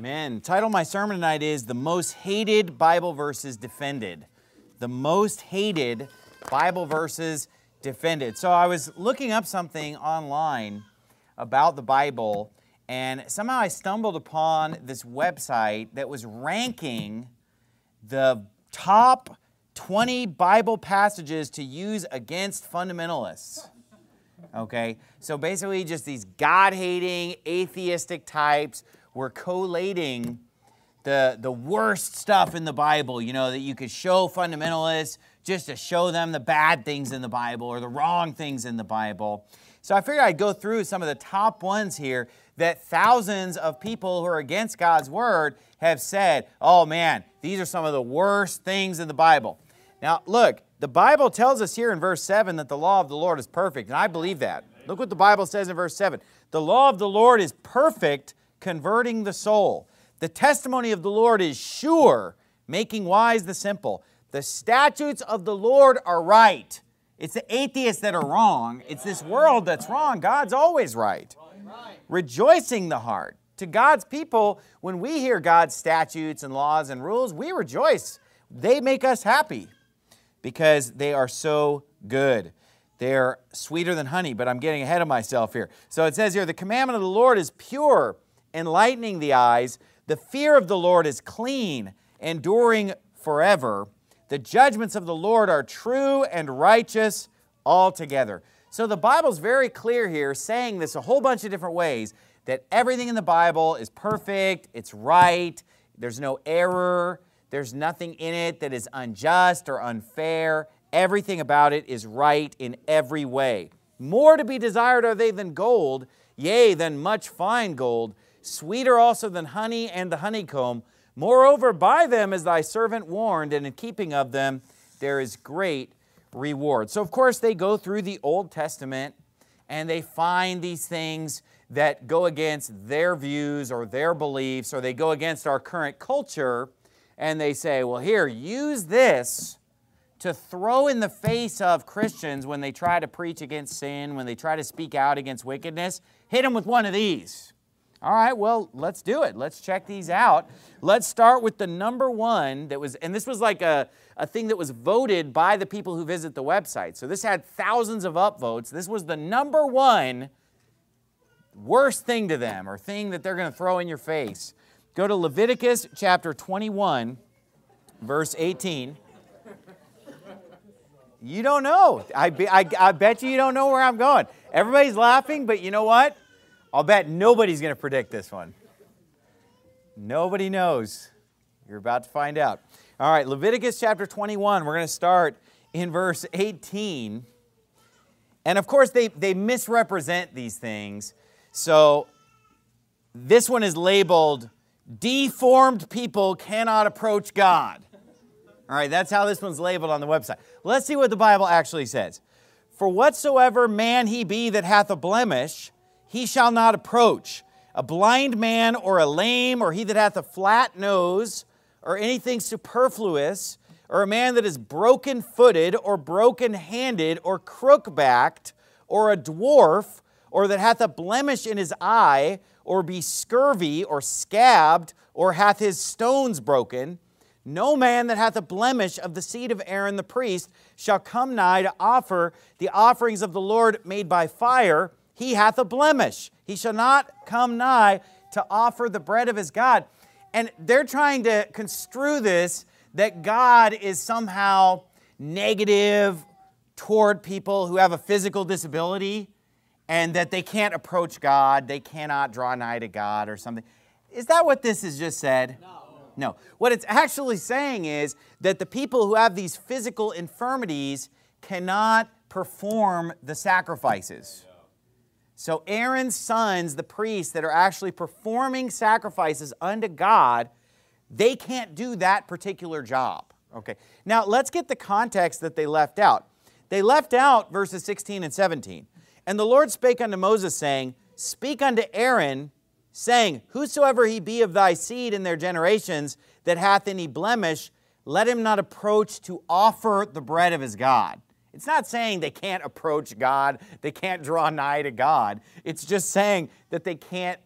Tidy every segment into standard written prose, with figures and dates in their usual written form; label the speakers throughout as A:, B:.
A: Amen. Title of my sermon tonight is The Most Hated Bible Verses Defended. The Most Hated Bible Verses Defended. So I was looking up something online about the Bible, and somehow I stumbled upon this website that was ranking the top 20 Bible passages to use against fundamentalists. Okay, so basically just these God-hating, atheistic types were collating the worst stuff in the Bible, you know, that you could show fundamentalists just to show them the bad things in the Bible or the wrong things in the Bible. So I figured I'd go through some of the top ones here that thousands of people who are against God's Word have said, oh man, these are some of the worst things in the Bible. Now look, the Bible tells us here in verse 7 that the law of the Lord is perfect, and I believe that. Look what the Bible says in verse 7. The law of the Lord is perfect, converting the soul. The testimony of the Lord is sure, making wise the simple. The statutes of the Lord are right. It's the atheists that are wrong. It's this world that's wrong. God's always right. Rejoicing the heart. To God's people, when we hear God's statutes and laws and rules, we rejoice. They make us happy because they are so good. They're sweeter than honey, but I'm getting ahead of myself here. So it says here, the commandment of the Lord is pure, enlightening the eyes. The fear of the Lord is clean, enduring forever. The judgments of the Lord are true and righteous altogether. So the Bible's very clear here, saying this a whole bunch of different ways, that everything in the Bible is perfect, it's right, there's no error, there's nothing in it that is unjust or unfair. Everything about it is right in every way. More to be desired are they than gold, yea, than much fine gold, sweeter also than honey and the honeycomb. Moreover, by them is thy servant warned, and in keeping of them there is great reward. So, of course, they go through the Old Testament, and they find these things that go against their views or their beliefs, or they go against our current culture, and they say, well, here, use this to throw in the face of Christians when they try to preach against sin, when they try to speak out against wickedness. Hit them with one of these. All right, well, let's do it. Let's check these out. Let's start with the number one that was, and this was like a thing that was voted by the people who visit the website. So this had thousands of upvotes. This was the number one worst thing to them, or thing that they're going to throw in your face. Go to Leviticus chapter 21, verse 18. You don't know. I bet you don't know where I'm going. Everybody's laughing, but you know what? I'll bet nobody's going to predict this one. Nobody knows. You're about to find out. All right, Leviticus chapter 21. We're going to start in verse 18. And of course, they misrepresent these things. So this one is labeled, deformed people cannot approach God. All right, that's how this one's labeled on the website. Let's see what the Bible actually says. For whatsoever man he be that hath a blemish, he shall not approach. A blind man or a lame, or he that hath a flat nose, or anything superfluous, or a man that is broken-footed, or broken-handed, or crook-backed, or a dwarf, or that hath a blemish in his eye, or be scurvy, or scabbed, or hath his stones broken, no man that hath a blemish of the seed of Aaron the priest shall come nigh to offer the offerings of the Lord made by fire. He hath a blemish. He shall not come nigh to offer the bread of his God. And they're trying to construe this that God is somehow negative toward people who have a physical disability, and that they can't approach God, they cannot draw nigh to God or something. Is that what this has just said? No. What it's actually saying is that the people who have these physical infirmities cannot perform the sacrifices. So Aaron's sons, the priests that are actually performing sacrifices unto God, they can't do that particular job. Okay. Now let's get the context that they left out. They left out verses 16 and 17. And the Lord spake unto Moses, saying, Speak unto Aaron, saying, Whosoever he be of thy seed in their generations that hath any blemish, let him not approach to offer the bread of his God. It's not saying they can't approach God, they can't draw nigh to God. It's just saying that they can't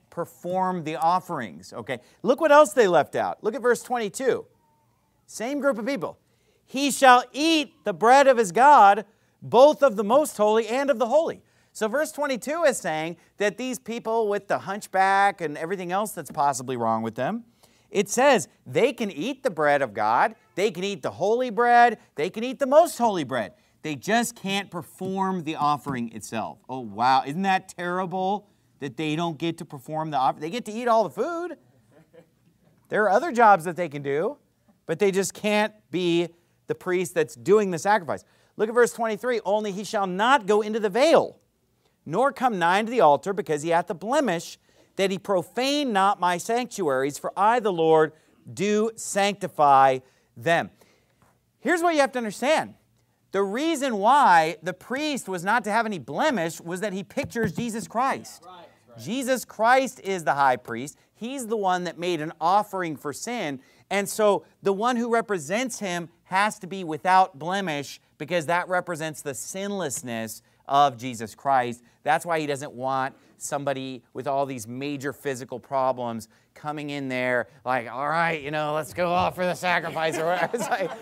A: perform the offerings. Okay, look what else they left out. Look at verse 22. Same group of people. He shall eat the bread of his God, both of the most holy and of the holy. So verse 22 is saying that these people with the hunchback and everything else that's possibly wrong with them, it says they can eat the bread of God, they can eat the holy bread, they can eat the most holy bread. They just can't perform the offering itself. Oh, wow. Isn't that terrible that they don't get to perform the offering? They get to eat all the food. There are other jobs that they can do, but they just can't be the priest that's doing the sacrifice. Look at verse 23. Only he shall not go into the veil, nor come nigh unto the altar, because he hath the blemish, that he profane not my sanctuaries, for I, the Lord, do sanctify them. Here's what you have to understand. The reason why the priest was not to have any blemish was that he pictures Jesus Christ. Right. Jesus Christ is the high priest. He's the one that made an offering for sin. And so the one who represents him has to be without blemish, because that represents the sinlessness of Jesus Christ. That's why he doesn't want somebody with all these major physical problems coming in there like, all right, let's go offer the sacrifice. Or whatever. It's like,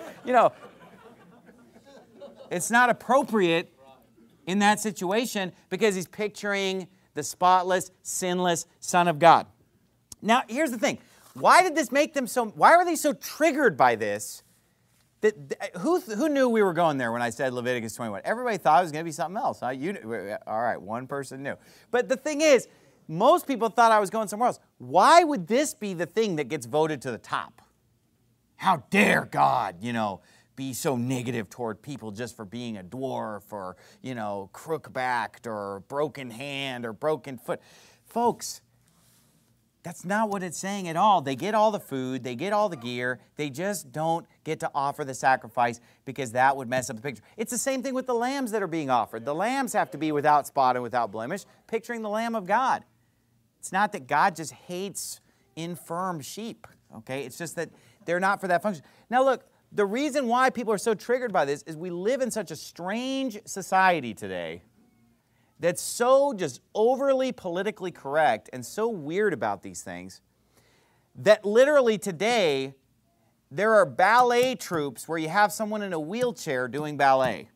A: it's not appropriate in that situation, because he's picturing the spotless, sinless Son of God. Now, here's the thing. Why did this make them why were they so triggered by this? Who knew we were going there when I said Leviticus 21? Everybody thought it was going to be something else. Huh? All right, one person knew. But the thing is, most people thought I was going somewhere else. Why would this be the thing that gets voted to the top? How dare God, be so negative toward people just for being a dwarf or, crook-backed or broken hand or broken foot. Folks, that's not what it's saying at all. They get all the food, they get all the gear, they just don't get to offer the sacrifice, because that would mess up the picture. It's the same thing with the lambs that are being offered. The lambs have to be without spot and without blemish, picturing the Lamb of God. It's not that God just hates infirm sheep, okay? It's just that they're not for that function. Now look, the reason why people are so triggered by this is we live in such a strange society today that's so just overly politically correct and so weird about these things that literally today there are ballet troupes where you have someone in a wheelchair doing ballet.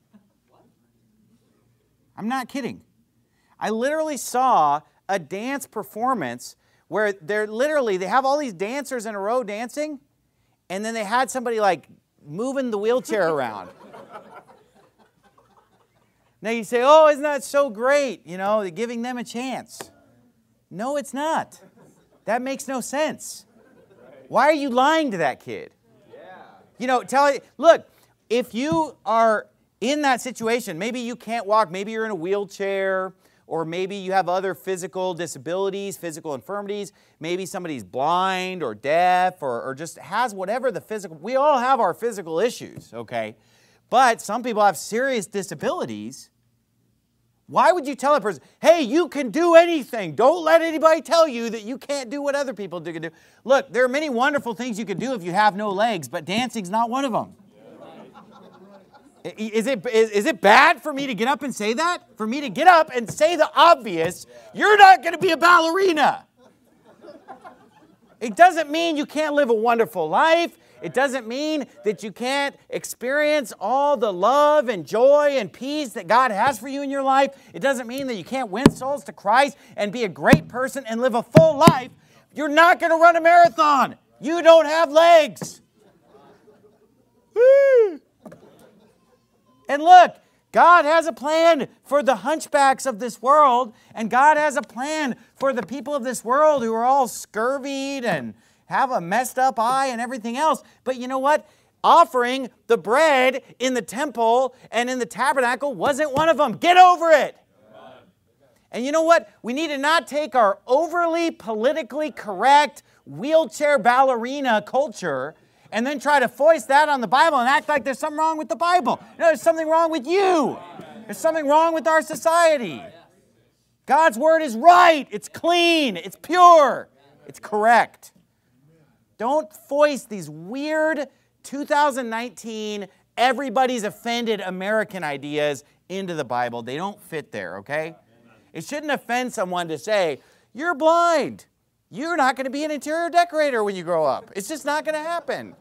A: I'm not kidding. I literally saw a dance performance where they have all these dancers in a row dancing, and then they had somebody like moving the wheelchair around. Now you say, oh, isn't that so great? Giving them a chance. No, it's not. That makes no sense. Why are you lying to that kid? Look, if you are in that situation, maybe you can't walk, maybe you're in a wheelchair, or maybe you have other physical disabilities, physical infirmities, maybe somebody's blind or deaf or just has whatever the physical, we all have our physical issues, okay? But some people have serious disabilities. Why would you tell a person, hey, you can do anything. Don't let anybody tell you that you can't do what other people can do. Look, there are many wonderful things you can do if you have no legs, but dancing's not one of them. Is it bad for me to get up and say that? For me to get up and say the obvious, you're not going to be a ballerina. It doesn't mean you can't live a wonderful life. It doesn't mean that you can't experience all the love and joy and peace that God has for you in your life. It doesn't mean that you can't win souls to Christ and be a great person and live a full life. You're not going to run a marathon. You don't have legs. Woo! And look, God has a plan for the hunchbacks of this world, and God has a plan for the people of this world who are all scurvied and have a messed up eye and everything else. But you know what? Offering the bread in the temple and in the tabernacle wasn't one of them. Get over it. And you know what? We need to not take our overly politically correct wheelchair ballerina culture and then try to foist that on the Bible and act like there's something wrong with the Bible. No, there's something wrong with you. There's something wrong with our society. God's word is right. It's clean. It's pure. It's correct. Don't foist these weird 2019, everybody's offended American ideas into the Bible. They don't fit there, okay? It shouldn't offend someone to say, You're blind. You're not going to be an interior decorator when you grow up. It's just not going to happen.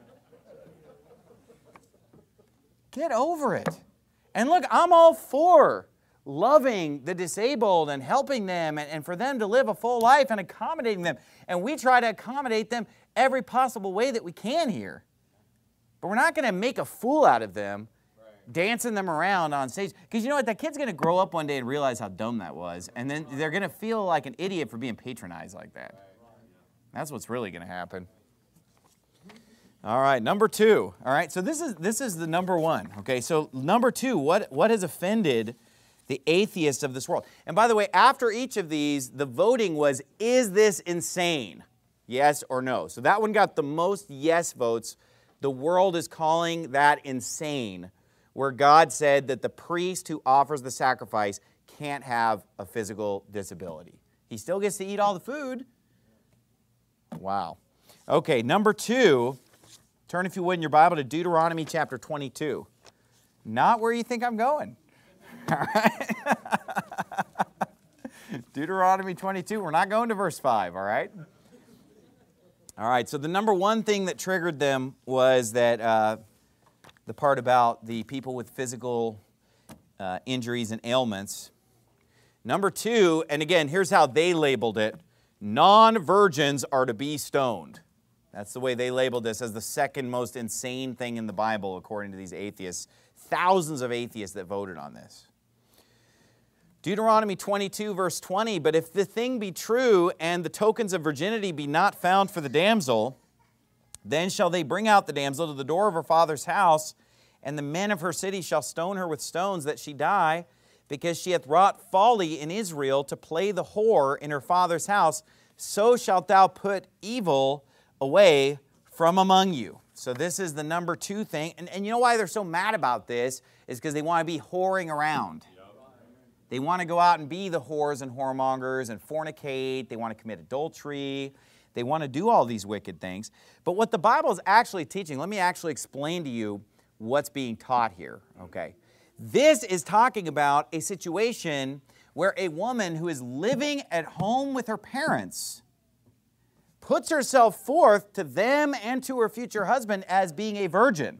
A: Get over it. And look, I'm all for loving the disabled and helping them and for them to live a full life and accommodating them. And we try to accommodate them every possible way that we can here. But we're not going to make a fool out of them, dancing them around on stage. Because you know what? That kid's going to grow up one day and realize how dumb that was. And then they're going to feel like an idiot for being patronized like that. That's what's really going to happen. All right, number 2. All right, so this is the number 1. Okay, so number 2, what has offended the atheists of this world? And by the way, after each of these, the voting was, is this insane? Yes or no? So that one got the most yes votes. The world is calling that insane, where God said that the priest who offers the sacrifice can't have a physical disability. He still gets to eat all the food. Wow. Okay, number 2, turn if you would in your Bible to Deuteronomy chapter 22. Not where you think I'm going. All right. Deuteronomy 22, we're not going to verse 5, all right? All right, so the number 1 thing that triggered them was that the part about the people with physical injuries and ailments. Number 2, and again, here's how they labeled it, non-virgins are to be stoned. That's the way they labeled this, as the second most insane thing in the Bible, according to these atheists. Thousands of atheists that voted on this. Deuteronomy 22, verse 20, but if the thing be true, and the tokens of virginity be not found for the damsel, then shall they bring out the damsel to the door of her father's house, and the men of her city shall stone her with stones, that she die, because she hath wrought folly in Israel to play the whore in her father's house. So shalt thou put evil away from among you. So this is the number 2 thing. And you know why they're so mad about this? Is because they want to be whoring around. They want to go out and be the whores and whoremongers and fornicate. They want to commit adultery. They want to do all these wicked things. But what the Bible is actually teaching, let me actually explain to you what's being taught here, okay? This is talking about a situation where a woman who is living at home with her parents puts herself forth to them and to her future husband as being a virgin.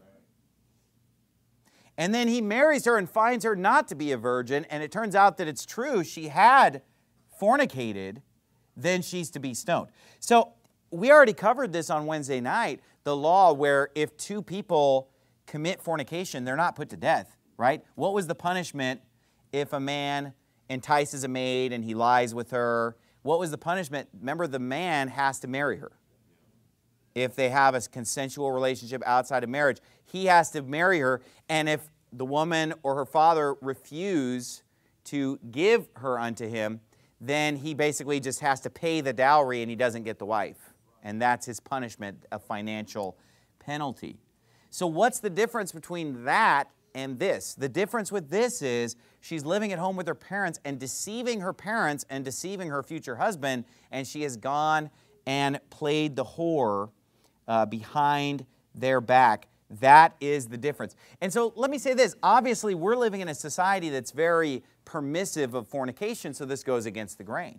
A: And then he marries her and finds her not to be a virgin, and it turns out that it's true, she had fornicated, then she's to be stoned. So we already covered this on Wednesday night, the law where if 2 people commit fornication, they're not put to death, right? What was the punishment if a man entices a maid and he lies with her? What was the punishment? Remember, the man has to marry her. If they have a consensual relationship outside of marriage, he has to marry her. And if the woman or her father refuse to give her unto him, then he basically just has to pay the dowry and he doesn't get the wife. And that's his punishment, a financial penalty. So what's the difference between that and this? The difference with this is she's living at home with her parents and deceiving her parents and deceiving her future husband, and she has gone and played the whore behind their back. That is the difference. And so let me say this. Obviously, we're living in a society that's very permissive of fornication, so this goes against the grain.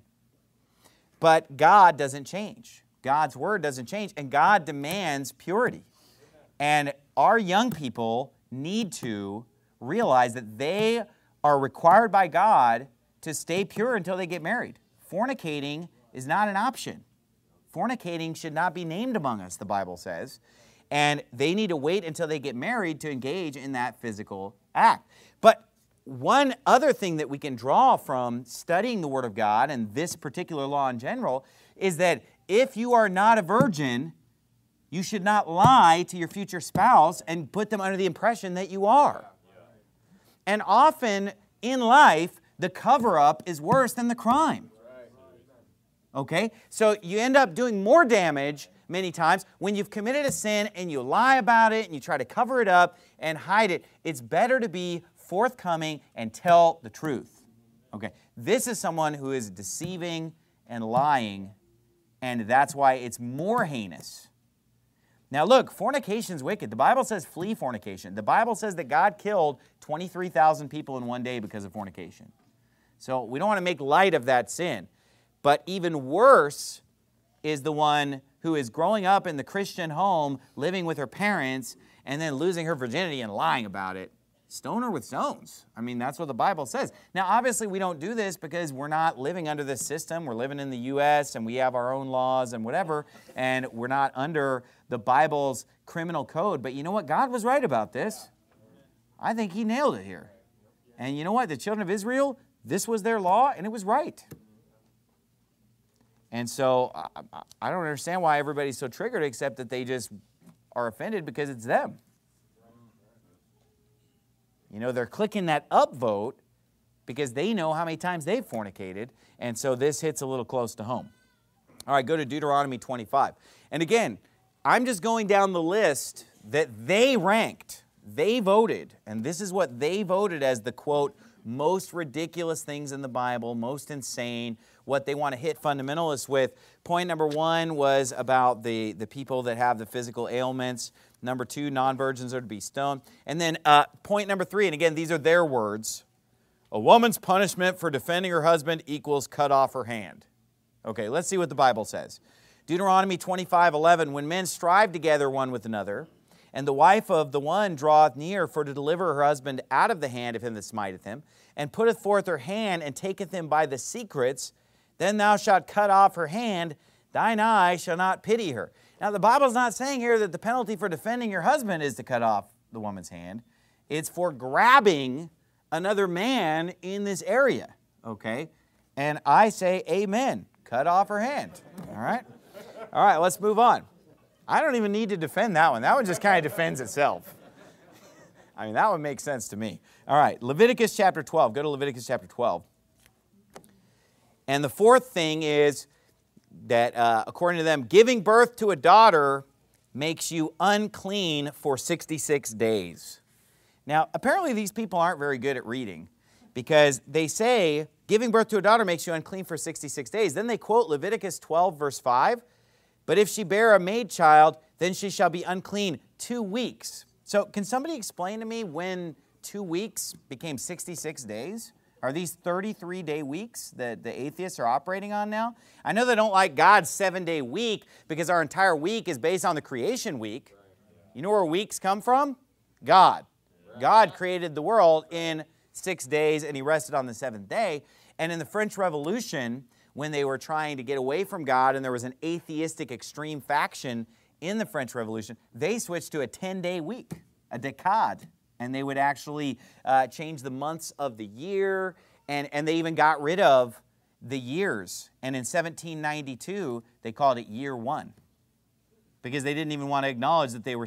A: But God doesn't change. God's word doesn't change, and God demands purity. And our young people need to realize that they are required by God to stay pure until they get married. Fornicating is not an option. Fornicating should not be named among us, the Bible says. And they need to wait until they get married to engage in that physical act. But one other thing that we can draw from studying the Word of God and this particular law in general is that if you are not a virgin, you should not lie to your future spouse and put them under the impression that you are. And often in life, the cover-up is worse than the crime. Okay? So you end up doing more damage many times when you've committed a sin and you lie about it and you try to cover it up and hide it. It's better to be forthcoming and tell the truth. Okay? This is someone who is deceiving and lying, and that's why it's more heinous. Now look, fornication is wicked. The Bible says flee fornication. The Bible says that God killed 23,000 people in one day because of fornication. So we don't want to make light of that sin. But even worse is the one who is growing up in the Christian home, living with her parents, and then losing her virginity and lying about it. Stone her with stones. I mean, that's what the Bible says. Now, obviously, we don't do this because we're not living under this system. We're living in the U.S., and we have our own laws and whatever, and we're not under the Bible's criminal code. But you know what? God was right about this. I think He nailed it here. And you know what? The children of Israel, this was their law, and it was right. And so I don't understand why everybody's so triggered, except that they just are offended because it's them. You know, they're clicking that upvote because they know how many times they've fornicated, and so this hits a little close to home. All right, go to Deuteronomy 25. And again, I'm just going down the list that they ranked. They voted, and this is what they voted as the, quote, most ridiculous things in the Bible, most insane, what they want to hit fundamentalists with. Point number 1 was about the people that have the physical ailments. Number 2, non-virgins are to be stoned. And then point number 3, and again, these are their words, a woman's punishment for defending her husband equals cut off her hand. Okay, let's see what the Bible says. Deuteronomy 25:11, when men strive together one with another, and the wife of the one draweth near for to deliver her husband out of the hand of him that smiteth him, and putteth forth her hand, and taketh him by the secrets, then thou shalt cut off her hand, thine eye shall not pity her. Now, the Bible's not saying here that the penalty for defending your husband is to cut off the woman's hand. It's for grabbing another man in this area, okay? And I say amen. Cut off her hand, all right? All right, let's move on. I don't even need to defend that one. That one just kind of defends itself. I mean, that one makes sense to me. All right, Leviticus chapter 12. Go to Leviticus chapter 12. And the fourth thing is that, according to them, giving birth to a daughter makes you unclean for 66 days. Now, apparently these people aren't very good at reading because they say giving birth to a daughter makes you unclean for 66 days. Then they quote Leviticus 12, verse 5. But if she bear a maid child, then she shall be unclean 2 weeks. So can somebody explain to me when 2 weeks became 66 days? Are these 33-day weeks that the atheists are operating on now? I know they don't like God's 7-day week because our entire week is based on the creation week. You know where weeks come from? God. God created the world in 6 days and He rested on the 7th day. And in the French Revolution, when they were trying to get away from God and there was an atheistic extreme faction in the French Revolution, they switched to a 10-day week, a décade. And they would actually change the months of the year, and they even got rid of the years. And in 1792, they called it year 1 because they didn't even want to acknowledge that they were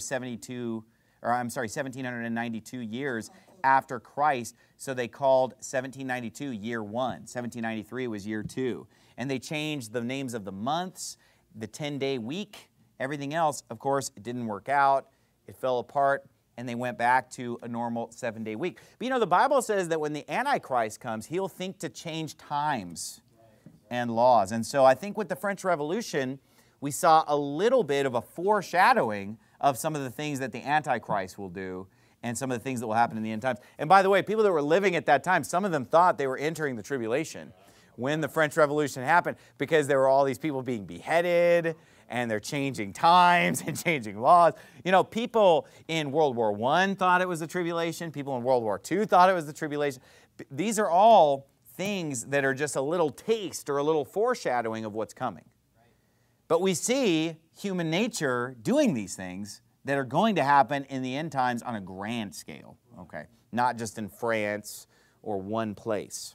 A: 1792 years after Christ. So they called 1792 year 1. 1793 was year 2. And they changed the names of the months, the 10-day week, everything else. Of course, it didn't work out. It fell apart. And they went back to a normal 7-day week. But you know, the Bible says that when the Antichrist comes, he'll think to change times and laws. And so I think with the French Revolution, we saw a little bit of a foreshadowing of some of the things that the Antichrist will do and some of the things that will happen in the end times. And by the way, people that were living at that time, some of them thought they were entering the tribulation when the French Revolution happened because there were all these people being beheaded, and they're changing times and changing laws. You know, people in World War I thought it was the tribulation. People in World War II thought it was the tribulation. These are all things that are just a little taste or a little foreshadowing of what's coming. But we see human nature doing these things that are going to happen in the end times on a grand scale, okay? Not just in France or one place.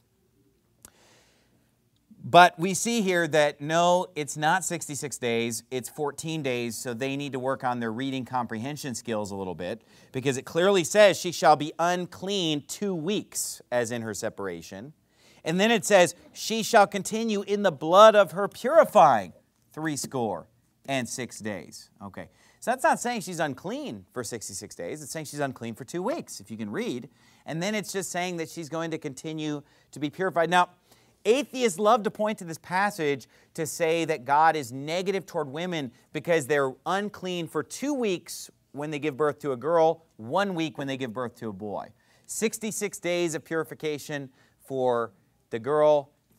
A: But we see here that no, it's not 66 days, it's 14 days, so they need to work on their reading comprehension skills a little bit, because it clearly says she shall be unclean 2 weeks, as in her separation. And then it says, she shall continue in the blood of her purifying 66 days. Okay, so that's not saying she's unclean for 66 days, it's saying she's unclean for 2 weeks, if you can read. And then it's just saying that she's going to continue to be purified. Now, atheists love to point to this passage to say that God is negative toward women because they're unclean for 2 weeks when they give birth to a girl, 1 week when they give birth to a boy. 66 days of purification for the girl,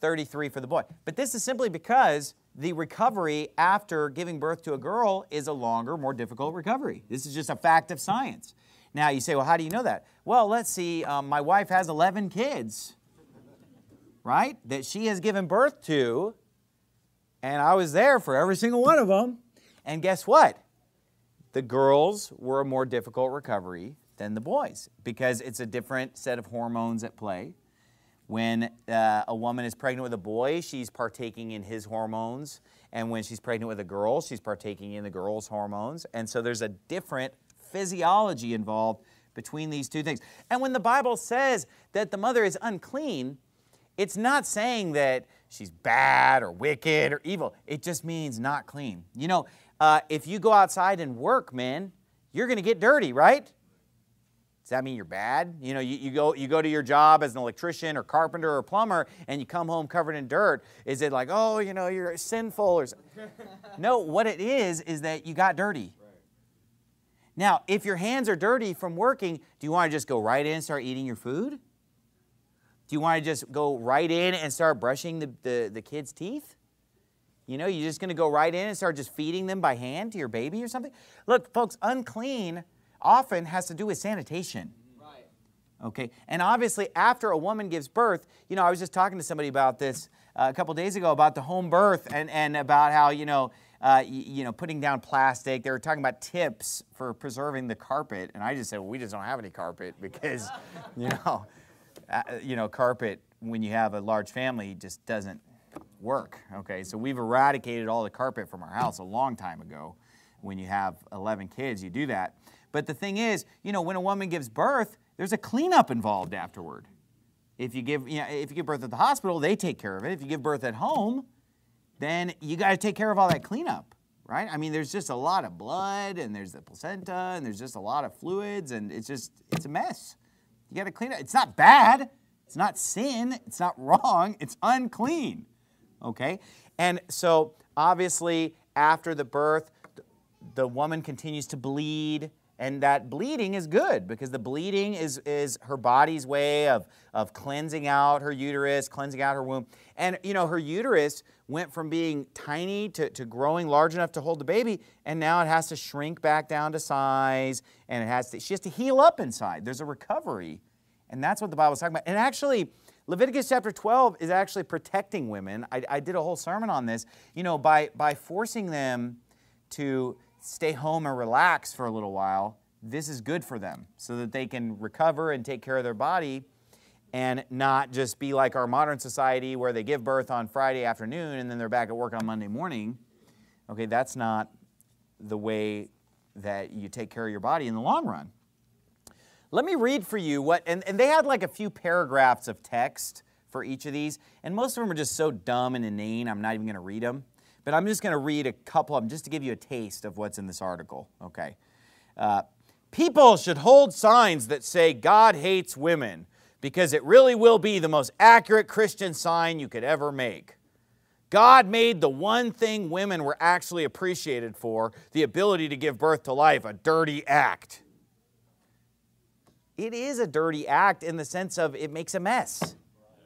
A: 33 for the boy. But this is simply because the recovery after giving birth to a girl is a longer, more difficult recovery. This is just a fact of science. Now, you say, well, how do you know that? Well, let's see. My wife has 11 kids, right, that she has given birth to, and I was there for every single one of them. And guess what? The girls were a more difficult recovery than the boys because it's a different set of hormones at play. When a woman is pregnant with a boy, she's partaking in his hormones. And when she's pregnant with a girl, she's partaking in the girl's hormones. And so there's a different physiology involved between these two things. And when the Bible says that the mother is unclean, it's not saying that she's bad or wicked or evil. It just means not clean. You know, if you go outside and work, men, you're going to get dirty, right? Does that mean you're bad? You know, you go to your job as an electrician or carpenter or plumber and you come home covered in dirt. Is it like, oh, you know, you're sinful or something? No, what it is that you got dirty. Right. Now, if your hands are dirty from working, do you want to just go right in and start eating your food? Do you want to just go right in and start brushing the kids' teeth? You know, you're just going to go right in and start just feeding them by hand to your baby or something? Look, folks, unclean often has to do with sanitation. Right. Okay, and obviously after a woman gives birth, you know, I was just talking to somebody about this a couple days ago about the home birth and about how, you know, putting down plastic. They were talking about tips for preserving the carpet, and I just said, well, we just don't have any carpet because, carpet when you have a large family just doesn't work. Okay, so we've eradicated all the carpet from our house a long time ago. When you have 11 kids, you do that. But the thing is, you know, when a woman gives birth, there's a cleanup involved afterward. If you give birth at the hospital, they take care of it. If you give birth at home, then you got to take care of all that cleanup, right? I mean, there's just a lot of blood, and there's the placenta, and there's just a lot of fluids, and it's a mess. You got to clean it. It's not bad. It's not sin. It's not wrong. It's unclean, okay? And so, obviously, after the birth, the woman continues to bleed. And that bleeding is good because the bleeding is her body's way of cleansing out her uterus, cleansing out her womb. And, you know, her uterus went from being tiny to growing large enough to hold the baby, and now it has to shrink back down to size, and she has to heal up inside. There's a recovery, and that's what the Bible's talking about. And actually, Leviticus chapter 12 is actually protecting women. I did a whole sermon on this. You know, by forcing them to stay home and relax for a little while, this is good for them so that they can recover and take care of their body and not just be like our modern society where they give birth on Friday afternoon and then they're back at work on Monday morning. Okay, that's not the way that you take care of your body in the long run. Let me read for you and they had like a few paragraphs of text for each of these, and most of them are just so dumb and inane, I'm not even going to read them. But I'm just going to read a couple of them just to give you a taste of what's in this article. Okay. People should hold signs that say God hates women because it really will be the most accurate Christian sign you could ever make. God made the one thing women were actually appreciated for, the ability to give birth to life, a dirty act. It is a dirty act in the sense of it makes a mess.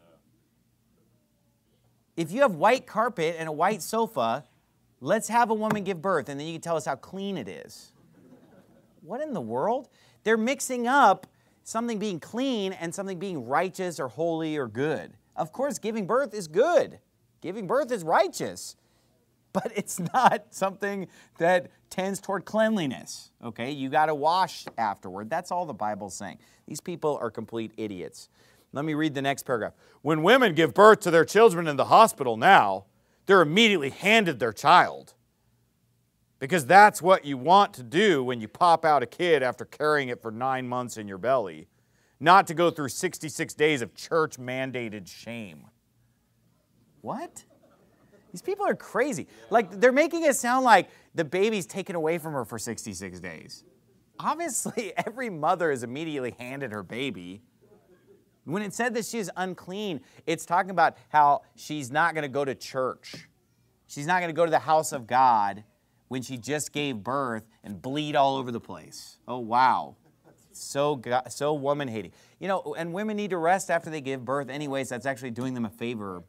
A: If you have white carpet and a white sofa, let's have a woman give birth, and then you can tell us how clean it is. What in the world? They're mixing up something being clean and something being righteous or holy or good. Of course, giving birth is good. Giving birth is righteous. But it's not something that tends toward cleanliness. Okay? You got to wash afterward. That's all the Bible's saying. These people are complete idiots. Let me read the next paragraph. When women give birth to their children in the hospital now, they're immediately handed their child. Because that's what you want to do when you pop out a kid after carrying it for 9 months in your belly. Not to go through 66 days of church-mandated shame. What? These people are crazy. Like, they're making it sound like the baby's taken away from her for 66 days. Obviously, every mother is immediately handed her baby. When it said that she is unclean, it's talking about how she's not going to go to church. She's not going to go to the house of God when she just gave birth and bleed all over the place. Oh, wow. So woman-hating. You know, and women need to rest after they give birth anyways. That's actually doing them a favor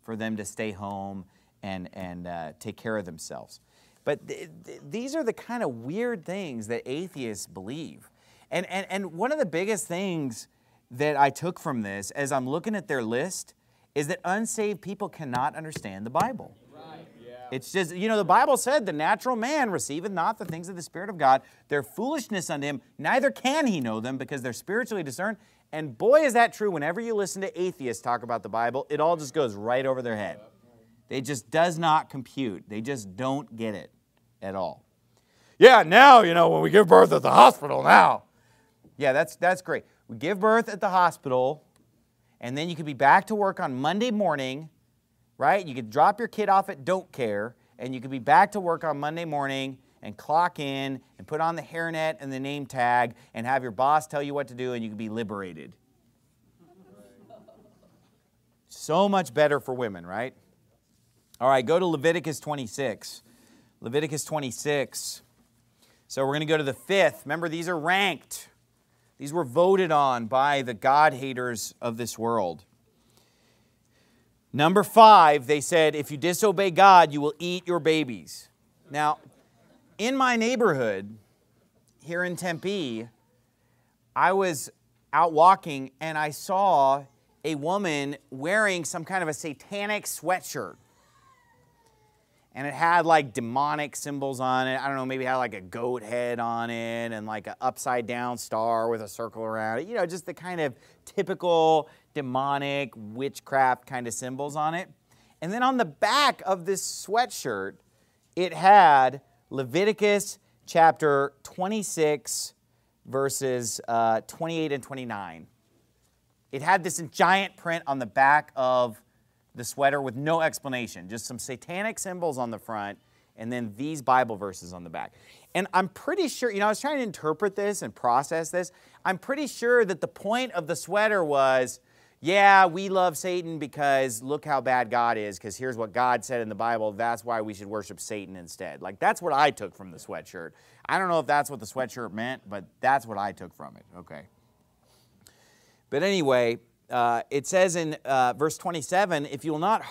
A: for them to stay home and take care of themselves. But these are the kind of weird things that atheists believe. And one of the biggest things that I took from this as I'm looking at their list is that unsaved people cannot understand the Bible. Right. Yeah. It's just, the Bible said the natural man receiveth not the things of the Spirit of God. They're foolishness unto him, neither can he know them because they're spiritually discerned. And boy, is that true. Whenever you listen to atheists talk about the Bible, it all just goes right over their head. It just does not compute. They just don't get it at all. Yeah, now, when we give birth at the hospital now. Yeah, that's great. We give birth at the hospital, and then you could be back to work on Monday morning, right? You could drop your kid off at Don't Care, and you could be back to work on Monday morning and clock in and put on the hairnet and the name tag and have your boss tell you what to do, and you could be liberated. So much better for women, right? All right, go to Leviticus 26. Leviticus 26. So we're going to go to the 5th. Remember, these are ranked. These were voted on by the God-haters of this world. Number 5, they said, if you disobey God, you will eat your babies. Now, in my neighborhood here in Tempe, I was out walking and I saw a woman wearing some kind of a satanic sweatshirt. And it had like demonic symbols on it. I don't know, maybe it had like a goat head on it and like an upside down star with a circle around it. Just the kind of typical demonic witchcraft kind of symbols on it. And then on the back of this sweatshirt, it had Leviticus chapter 26, verses 28 and 29. It had this giant print on the back of the sweater with no explanation, just some satanic symbols on the front, and then these Bible verses on the back. And I'm pretty sure, I was trying to interpret this and process this. I'm pretty sure that the point of the sweater was, yeah, we love Satan because look how bad God is, because here's what God said in the Bible, that's why we should worship Satan instead. Like, that's what I took from the sweatshirt. I don't know if that's what the sweatshirt meant, but that's what I took from it, okay? But anyway, it says in verse 27, and if you will not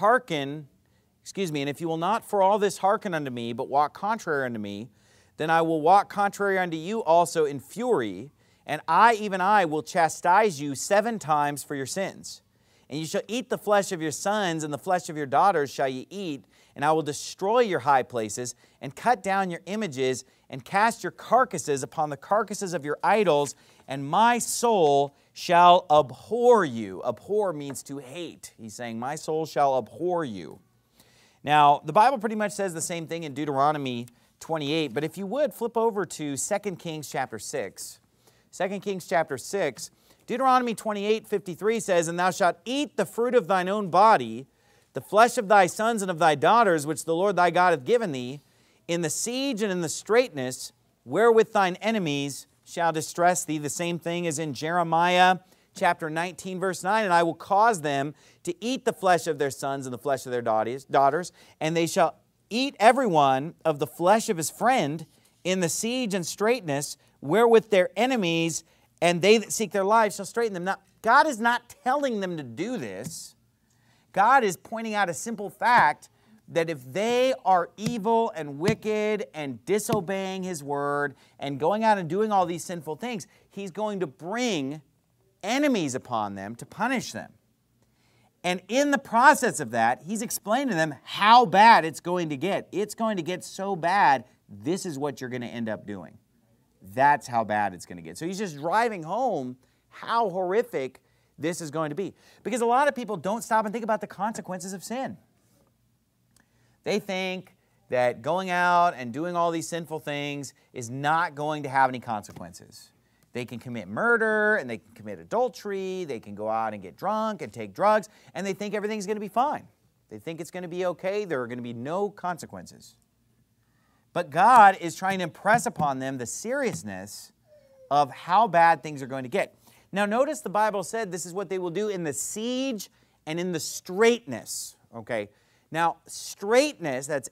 A: for all this hearken unto me, but walk contrary unto me, then I will walk contrary unto you also in fury, and I, even I, will chastise you 7 times for your sins. And you shall eat the flesh of your sons, and the flesh of your daughters shall ye eat, and I will destroy your high places, and cut down your images, and cast your carcasses upon the carcasses of your idols, and my soul shall abhor you. Abhor means to hate. He's saying, my soul shall abhor you. Now, the Bible pretty much says the same thing in Deuteronomy 28, but if you would, flip over to 2 Kings chapter 6. 2 Kings chapter 6, Deuteronomy 28:53 says, and thou shalt eat the fruit of thine own body, the flesh of thy sons and of thy daughters, which the Lord thy God hath given thee, in the siege and in the straitness, wherewith thine enemies shall distress thee. The same thing as in Jeremiah chapter 19, verse 9. And I will cause them to eat the flesh of their sons and the flesh of their daughters, and they shall eat every one of the flesh of his friend in the siege and straitness, wherewith their enemies and they that seek their lives shall straiten them. Now, God is not telling them to do this. God is pointing out a simple fact that if they are evil and wicked and disobeying His word and going out and doing all these sinful things, He's going to bring enemies upon them to punish them. And in the process of that, He's explaining to them how bad it's going to get. It's going to get so bad, this is what you're going to end up doing. That's how bad it's going to get. So He's just driving home how horrific this is going to be. Because a lot of people don't stop and think about the consequences of sin. They think that going out and doing all these sinful things is not going to have any consequences. They can commit murder, and they can commit adultery, they can go out and get drunk and take drugs, and they think everything's going to be fine. They think it's going to be okay, there are going to be no consequences. But God is trying to impress upon them the seriousness of how bad things are going to get. Now notice the Bible said this is what they will do in the siege and in the straitness. Okay. Now straitness, that's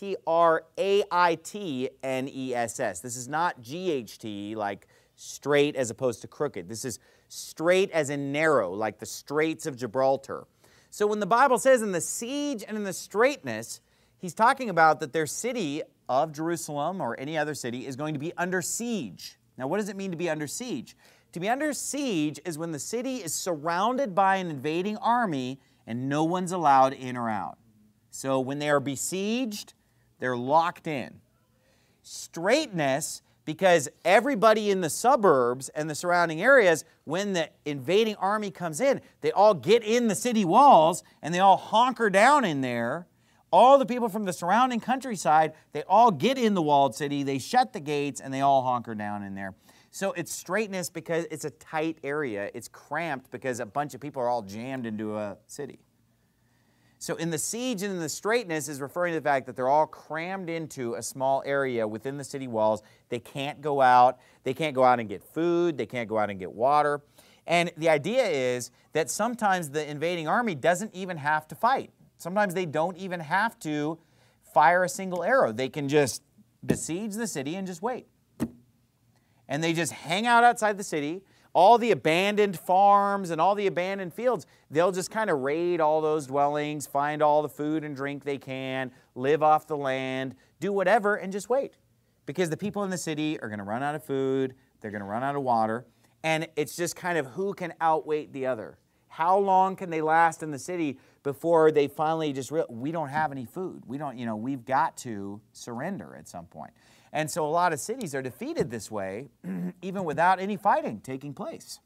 A: S-T-R-A-I-T-N-E-S-S. This is not G-H-T, like straight as opposed to crooked. This is straight as in narrow, like the Straits of Gibraltar. So when the Bible says in the siege and in the straitness, he's talking about that their city of Jerusalem or any other city is going to be under siege. Now, what does it mean to be under siege? To be under siege is when the city is surrounded by an invading army and no one's allowed in or out. So when they are besieged, they're locked in. Straitness, because everybody in the suburbs and the surrounding areas, when the invading army comes in, they all get in the city walls and they all hunker down in there. All the people from the surrounding countryside, they all get in the walled city, they shut the gates, and they all hunker down in there. So it's straitness because it's a tight area. It's cramped because a bunch of people are all jammed into a city. So in the siege and in the straitness is referring to the fact that they're all crammed into a small area within the city walls. They can't go out. They can't go out and get food. They can't go out and get water. And the idea is that sometimes the invading army doesn't even have to fight. Sometimes they don't even have to fire a single arrow. They can just besiege the city and just wait. And they just hang out outside the city. All the abandoned farms and all the abandoned fields, they'll just kind of raid all those dwellings, find all the food and drink they can, live off the land, do whatever, and just wait. Because the people in the city are going to run out of food, they're going to run out of water, and it's just kind of who can outwait the other. How long can they last in the city before they finally just realize, we don't have any food. We've got to surrender at some point. And so a lot of cities are defeated this way, even without any fighting taking place.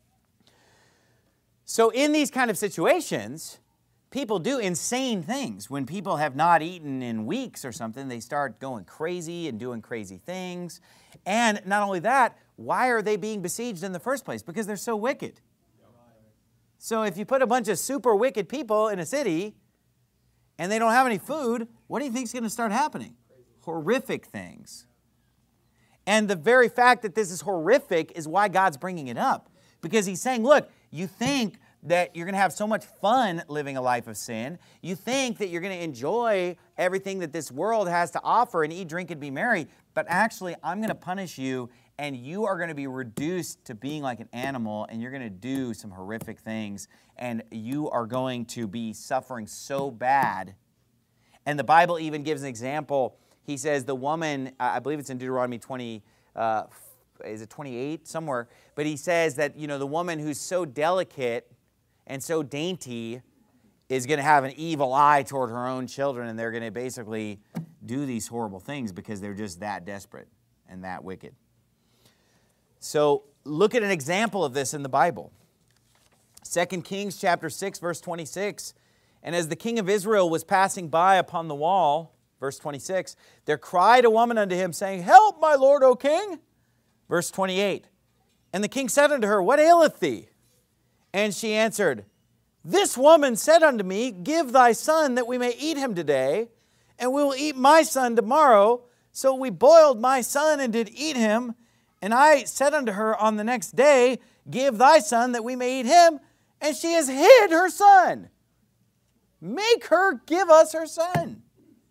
A: So in these kind of situations, people do insane things. When people have not eaten in weeks or something, they start going crazy and doing crazy things. And not only that, why are they being besieged in the first place? Because they're so wicked. So if you put a bunch of super wicked people in a city and they don't have any food, what do you think is going to start happening? Horrific things. And the very fact that this is horrific is why God's bringing it up. Because he's saying, look, you think that you're going to have so much fun living a life of sin. You think that you're going to enjoy everything that this world has to offer and eat, drink, and be merry. But actually, I'm going to punish you, and you are going to be reduced to being like an animal, and you're going to do some horrific things, and you are going to be suffering so bad. And the Bible even gives an example. He says the woman, I believe it's in Deuteronomy 20, is it 28? Somewhere. But he says that, the woman who's so delicate and so dainty is going to have an evil eye toward her own children, and they're going to basically do these horrible things because they're just that desperate and that wicked. So look at an example of this in the Bible. 2 Kings chapter 6, verse 26. And as the king of Israel was passing by upon the wall, verse 26, there cried a woman unto him, saying, Help, my lord, O king. Verse 28, and the king said unto her, What aileth thee? And she answered, This woman said unto me, Give thy son, that we may eat him today, and we will eat my son tomorrow. So we boiled my son and did eat him. And I said unto her on the next day, Give thy son, that we may eat him. And she has hid her son. Make her give us her son.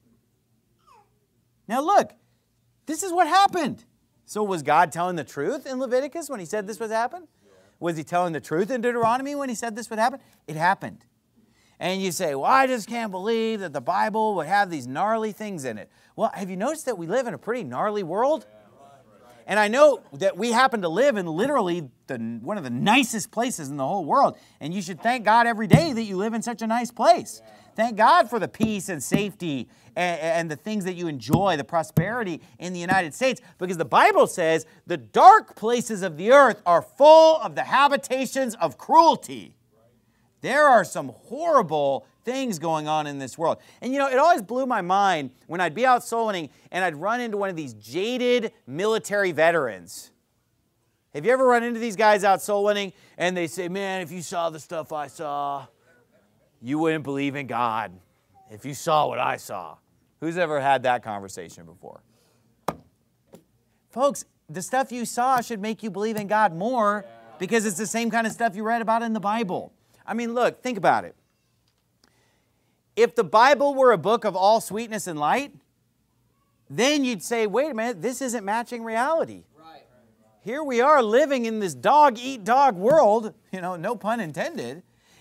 A: Now look, this is what happened. So was God telling the truth in Leviticus when he said this would happen? Was he telling the truth in Deuteronomy when he said this would happen? It happened. And you say, well, I just can't believe that the Bible would have these gnarly things in it. Well, have you noticed that we live in a pretty gnarly world? And I know that we happen to live in literally one of the nicest places in the whole world. And you should thank God every day that you live in such a nice place. Thank God for the peace and safety and the things that you enjoy, the prosperity in the United States. Because the Bible says the dark places of the earth are full of the habitations of cruelty. There are some horrible things going on in this world. And it always blew my mind when I'd be out soul winning and I'd run into one of these jaded military veterans. Have you ever run into these guys out soul winning and they say, man, if you saw the stuff I saw, you wouldn't believe in God. If you saw what I saw. Who's ever had that conversation before? Folks, the stuff you saw should make you believe in God more because it's the same kind of stuff you read about in the Bible. I mean, look, think about it. If the Bible were a book of all sweetness and light, then you'd say, wait a minute, this isn't matching reality. Right. Here we are living in this dog-eat-dog world, no pun intended.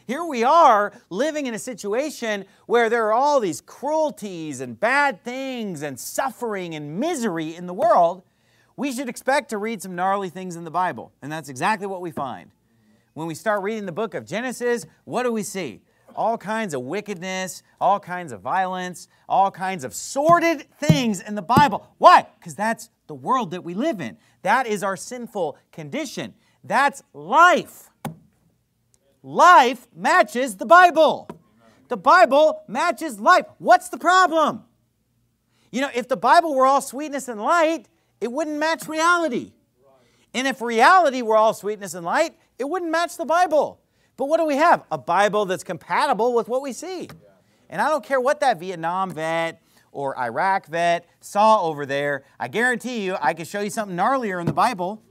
A: here we are living in a situation where there are all these cruelties and bad things and suffering and misery in the world. We should expect to read some gnarly things in the Bible. And that's exactly what we find. When we start reading the book of Genesis, what do we see? All kinds of wickedness, all kinds of violence, all kinds of sordid things in the Bible. Why? Because that's the world that we live in. That is our sinful condition. That's life. Life matches the Bible. The Bible matches life. What's the problem? You know, if the Bible were all sweetness and light, it wouldn't match reality. And if reality were all sweetness and light, it wouldn't match the Bible. But what do we have? A Bible that's compatible with what we see. And I don't care what that Vietnam vet or Iraq vet saw over there. I guarantee you, I can show you something gnarlier in the Bible.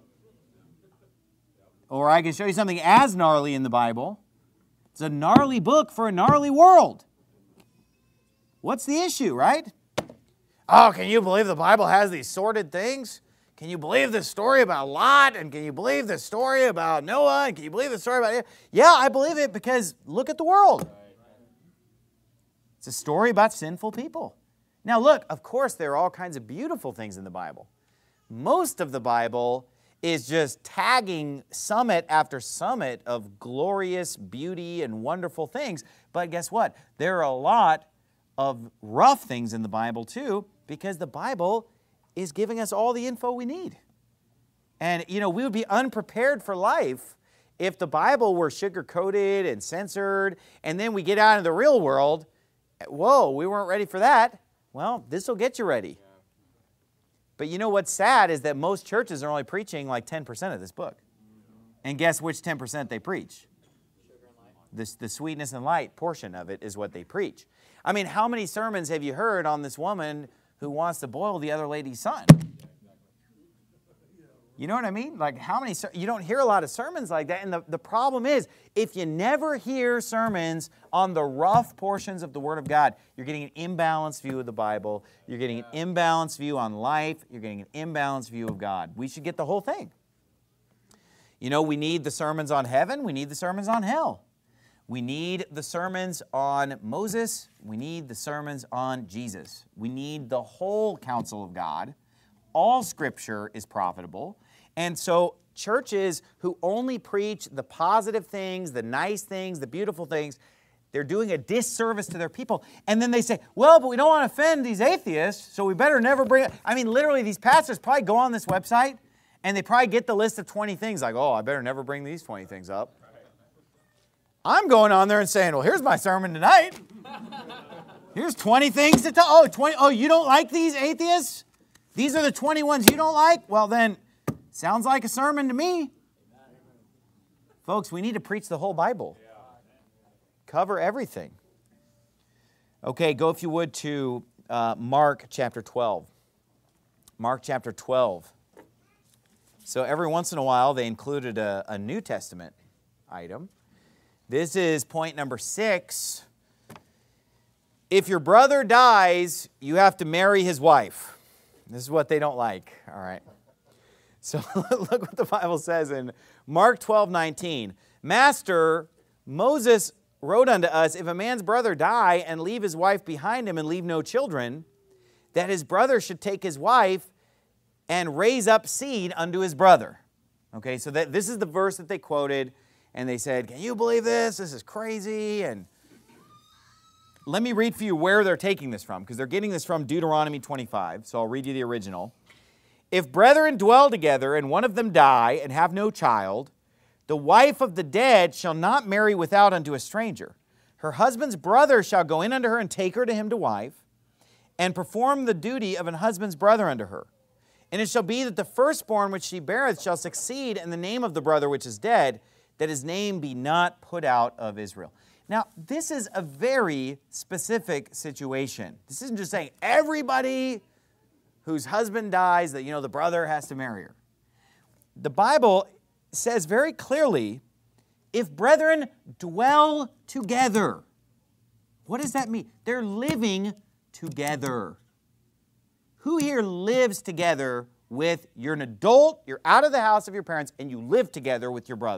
A: Or I can show you something as gnarly in the Bible. It's a gnarly book for a gnarly world. What's the issue, right? Oh, can you believe the Bible has these sordid things? Can you believe this story about Lot? And can you believe this story about Noah? And can you believe the story about... Yeah, I believe it because look at the world. It's a story about sinful people. Now look, of course, there are all kinds of beautiful things in the Bible. Most of the Bible is just tagging summit after summit of glorious beauty and wonderful things. But guess what? There are a lot of rough things in the Bible too, because the Bible is giving us all the info we need. And, you know, we would be unprepared for life if the Bible were sugar-coated and censored, and then we get out into the real world. Whoa, we weren't ready for that. Well, this will get you ready. But you know what's sad is that most churches are only preaching like 10% of this book. And guess which 10% they preach? The sweetness and light portion of it is what they preach. I mean, how many sermons have you heard on this woman who wants to boil the other lady's son? You know what I mean? Like how many, you don't hear a lot of sermons like that. And the problem is, if you never hear sermons on the rough portions of the Word of God, you're getting an imbalanced view of the Bible. You're getting an imbalanced view on life. You're getting an imbalanced view of God. We should get the whole thing. You know, we need the sermons on heaven. We need the sermons on hell. We need the sermons on Moses. We need the sermons on Jesus. We need the whole counsel of God. All Scripture is profitable. And so churches who only preach the positive things, the nice things, the beautiful things, they're doing a disservice to their people. And then they say, well, but we don't want to offend these atheists, so we better never bring it. I mean, literally, these pastors probably go on this website, and they probably get the list of 20 things, like, oh, I better never bring these 20 things up. I'm going on there and saying, well, here's my sermon tonight. Here's 20 things to tell. Oh, you don't like these atheists? These are the 20 ones you don't like? Well, then, sounds like a sermon to me. Folks, we need to preach the whole Bible. Cover everything. Okay, go if you would to Mark chapter 12. Mark chapter 12. So every once in a while, they included a New Testament item. This is point number 6. If your brother dies, you have to marry his wife. This is what they don't like, all right? So look what the Bible says in Mark 12:19. Master, Moses wrote unto us, if a man's brother die and leave his wife behind him and leave no children, that his brother should take his wife and raise up seed unto his brother. Okay, so this is the verse that they quoted, and they said, can you believe this? This is crazy. And let me read for you where they're taking this from, because they're getting this from Deuteronomy 25, so I'll read you the original. If brethren dwell together, and one of them die, and have no child, the wife of the dead shall not marry without unto a stranger. Her husband's brother shall go in unto her, and take her to him to wife, and perform the duty of an husband's brother unto her. And it shall be that the firstborn which she beareth shall succeed in the name of the brother which is dead, that his name be not put out of Israel. Now, this is a very specific situation. This isn't just saying everybody whose husband dies, that, the brother has to marry her. The Bible says very clearly, if brethren dwell together. What does that mean? They're living together. Who here lives together with, you're an adult, you're out of the house of your parents, and you live together with your brother?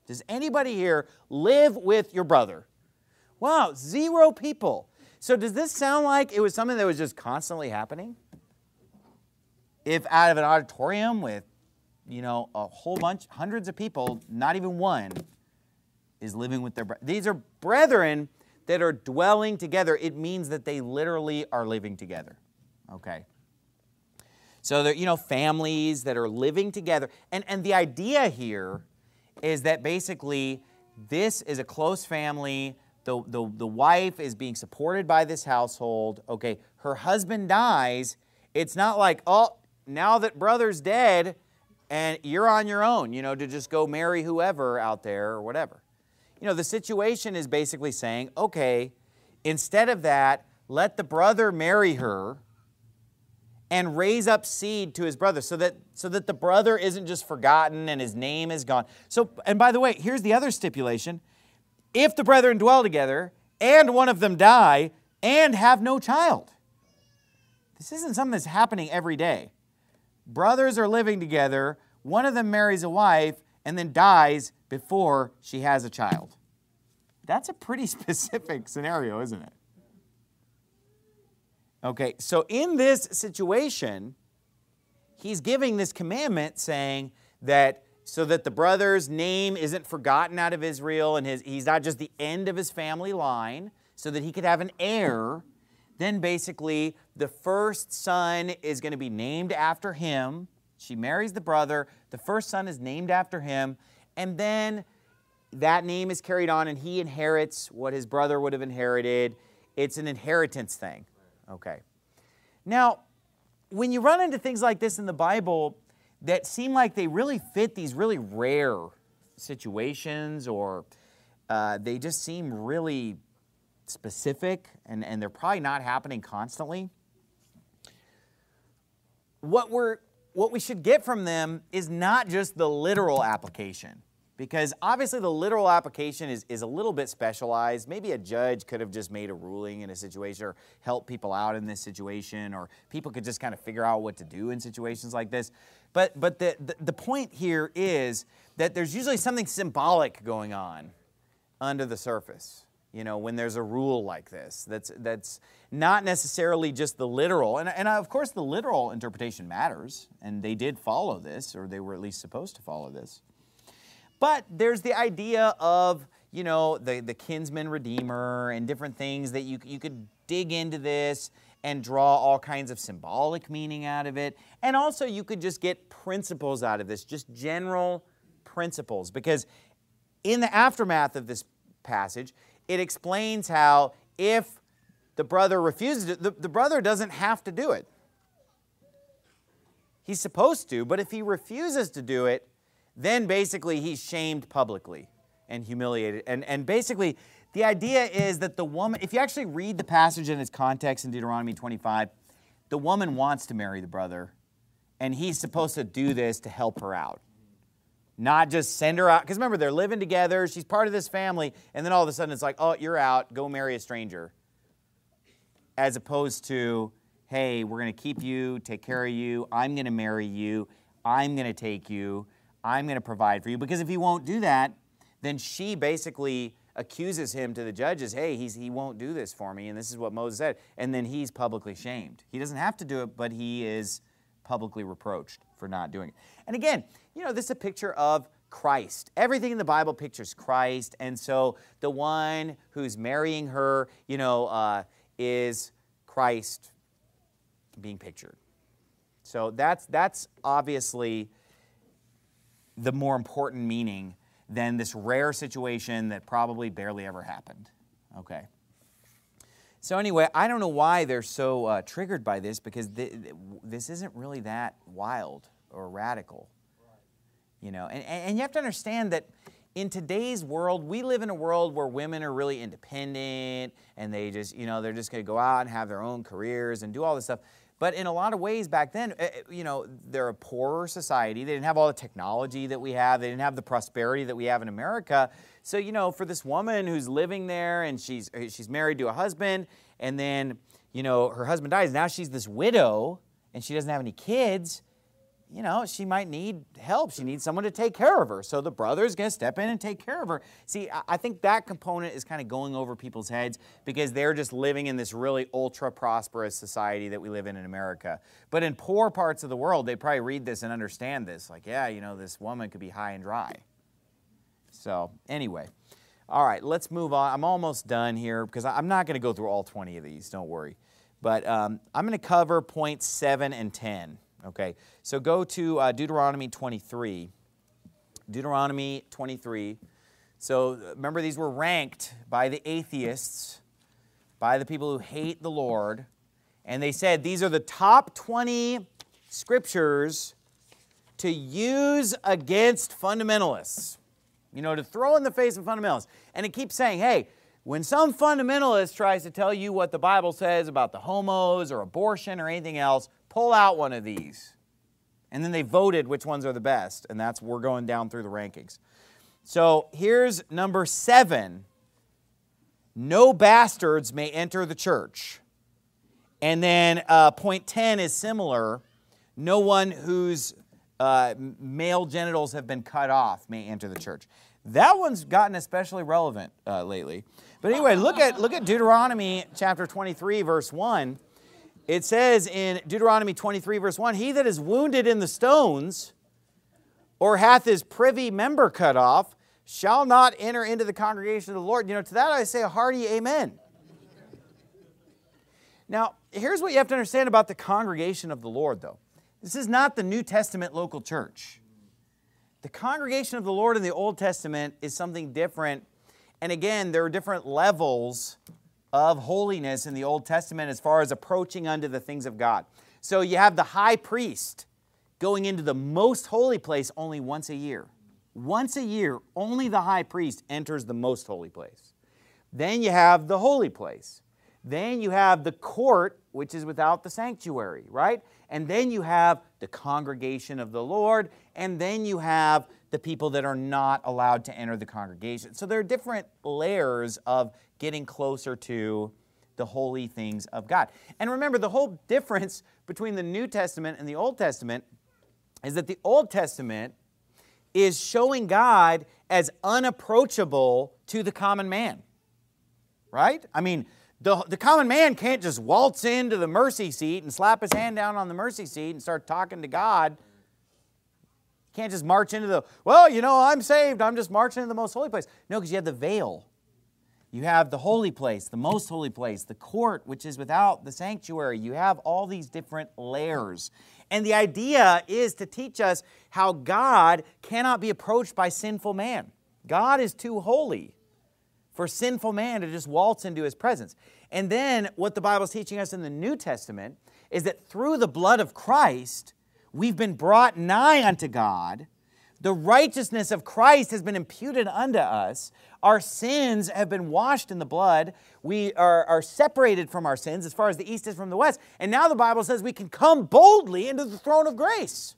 A: Does anybody here live with your brother? Wow, 0 people. So does this sound like it was something that was just constantly happening? If out of an auditorium with, a whole bunch, hundreds of people, not even one is living with their brother. These are brethren that are dwelling together. It means that they literally are living together. Okay. So they're, families that are living together. And the idea here is that basically this is a close family. The wife is being supported by this household. Okay, her husband dies. It's not like, oh, now that brother's dead and you're on your own, to just go marry whoever out there or whatever. The situation is basically saying, okay, instead of that, let the brother marry her and raise up seed to his brother so that the brother isn't just forgotten and his name is gone. So, and by the way, here's the other stipulation. If the brethren dwell together and one of them die and have no child. This isn't something that's happening every day. Brothers are living together, one of them marries a wife and then dies before she has a child. That's a pretty specific scenario, isn't it? Okay, so in this situation, he's giving this commandment saying that so that the brother's name isn't forgotten out of Israel and he's not just the end of his family line, so that he could have an heir, then basically the first son is going to be named after him. She marries the brother, the first son is named after him, and then that name is carried on and he inherits what his brother would have inherited. It's an inheritance thing. Okay. Now, when you run into things like this in the Bible that seem like they really fit these really rare situations, or they just seem really specific and they're probably not happening constantly, what we should get from them is not just the literal application. Because obviously the literal application is a little bit specialized. Maybe a judge could have just made a ruling in a situation or help people out in this situation, or people could just kind of figure out what to do in situations like this. But the point here is that there's usually something symbolic going on under the surface, when there's a rule like this. That's not necessarily just the literal. And of course the literal interpretation matters, and they did follow this, or they were at least supposed to follow this. But there's the idea of, the kinsman redeemer and different things that you could dig into this and draw all kinds of symbolic meaning out of it. And also you could just get principles out of this, just general principles. Because in the aftermath of this passage, it explains how if the brother refuses it, the brother doesn't have to do it. He's supposed to, but if he refuses to do it, then basically he's shamed publicly and humiliated. And basically the idea is that the woman, if you actually read the passage in its context in Deuteronomy 25, the woman wants to marry the brother, and he's supposed to do this to help her out. Not just send her out, because remember, they're living together, she's part of this family, and then all of a sudden it's like, oh, you're out, go marry a stranger. As opposed to, hey, we're going to keep you, take care of you, I'm going to marry you, I'm going to take you, I'm going to provide for you. Because if he won't do that, then she basically accuses him to the judges, hey, he won't do this for me, and this is what Moses said. And then he's publicly shamed. He doesn't have to do it, but he is publicly reproached for not doing it. And again, this is a picture of Christ. Everything in the Bible pictures Christ, and so the one who's marrying her, is Christ being pictured. So that's obviously the more important meaning than this rare situation that probably barely ever happened. Okay. So anyway, I don't know why they're so triggered by this, because this isn't really that wild or radical. And you have to understand that in today's world, we live in a world where women are really independent, and they just, they're just going to go out and have their own careers and do all this stuff. But in a lot of ways back then, they're a poorer society. They didn't have all the technology that we have. They didn't have the prosperity that we have in America. So, for this woman who's living there and she's married to a husband, and then, her husband dies. Now she's this widow and she doesn't have any kids. she might need help. She needs someone to take care of her. So the brother's going to step in and take care of her. See, I think that component is kind of going over people's heads because they're just living in this really ultra-prosperous society that we live in America. But in poor parts of the world, they probably read this and understand this. Like, yeah, this woman could be high and dry. So anyway, all right, let's move on. I'm almost done here because I'm not going to go through all 20 of these. Don't worry. But I'm going to cover points 7 and 10. Okay, so go to Deuteronomy 23. Deuteronomy 23. So remember, these were ranked by the atheists, by the people who hate the Lord. And they said these are the top 20 scriptures to use against fundamentalists. To throw in the face of fundamentalists. And it keeps saying, hey, when some fundamentalist tries to tell you what the Bible says about the homos or abortion or anything else, pull out one of these. And then they voted which ones are the best. And we're going down through the rankings. So here's number 7. No bastards may enter the church. And then point 10 is similar. No one whose male genitals have been cut off may enter the church. That one's gotten especially relevant lately. But anyway, look at Deuteronomy chapter 23, verse 1. It says in Deuteronomy 23, verse 1, he that is wounded in the stones or hath his privy member cut off shall not enter into the congregation of the Lord. To that I say a hearty amen. Now, here's what you have to understand about the congregation of the Lord, though. This is not the New Testament local church. The congregation of the Lord in the Old Testament is something different. And again, there are different levels of holiness in the Old Testament as far as approaching unto the things of God. So you have the high priest going into the most holy place only once a year. Once a year, only the high priest enters the most holy place. Then you have the holy place. Then you have the court, which is without the sanctuary, right? And then you have the congregation of the Lord, and then you have the people that are not allowed to enter the congregation. So there are different layers of getting closer to the holy things of God. And remember, the whole difference between the New Testament and the Old Testament is that the Old Testament is showing God as unapproachable to the common man, right? I mean, the common man can't just waltz into the mercy seat and slap his hand down on the mercy seat and start talking to God. You can't just march into I'm saved, I'm just marching into the most holy place. No, because you have the veil. You have the holy place, the most holy place, the court, which is without the sanctuary. You have all these different layers. And the idea is to teach us how God cannot be approached by sinful man. God is too holy for sinful man to just waltz into His presence. And then what the Bible is teaching us in the New Testament is that through the blood of Christ, we've been brought nigh unto God. The righteousness of Christ has been imputed unto us. Our sins have been washed in the blood. We are separated from our sins as far as the east is from the west. And now the Bible says we can come boldly into the throne of grace.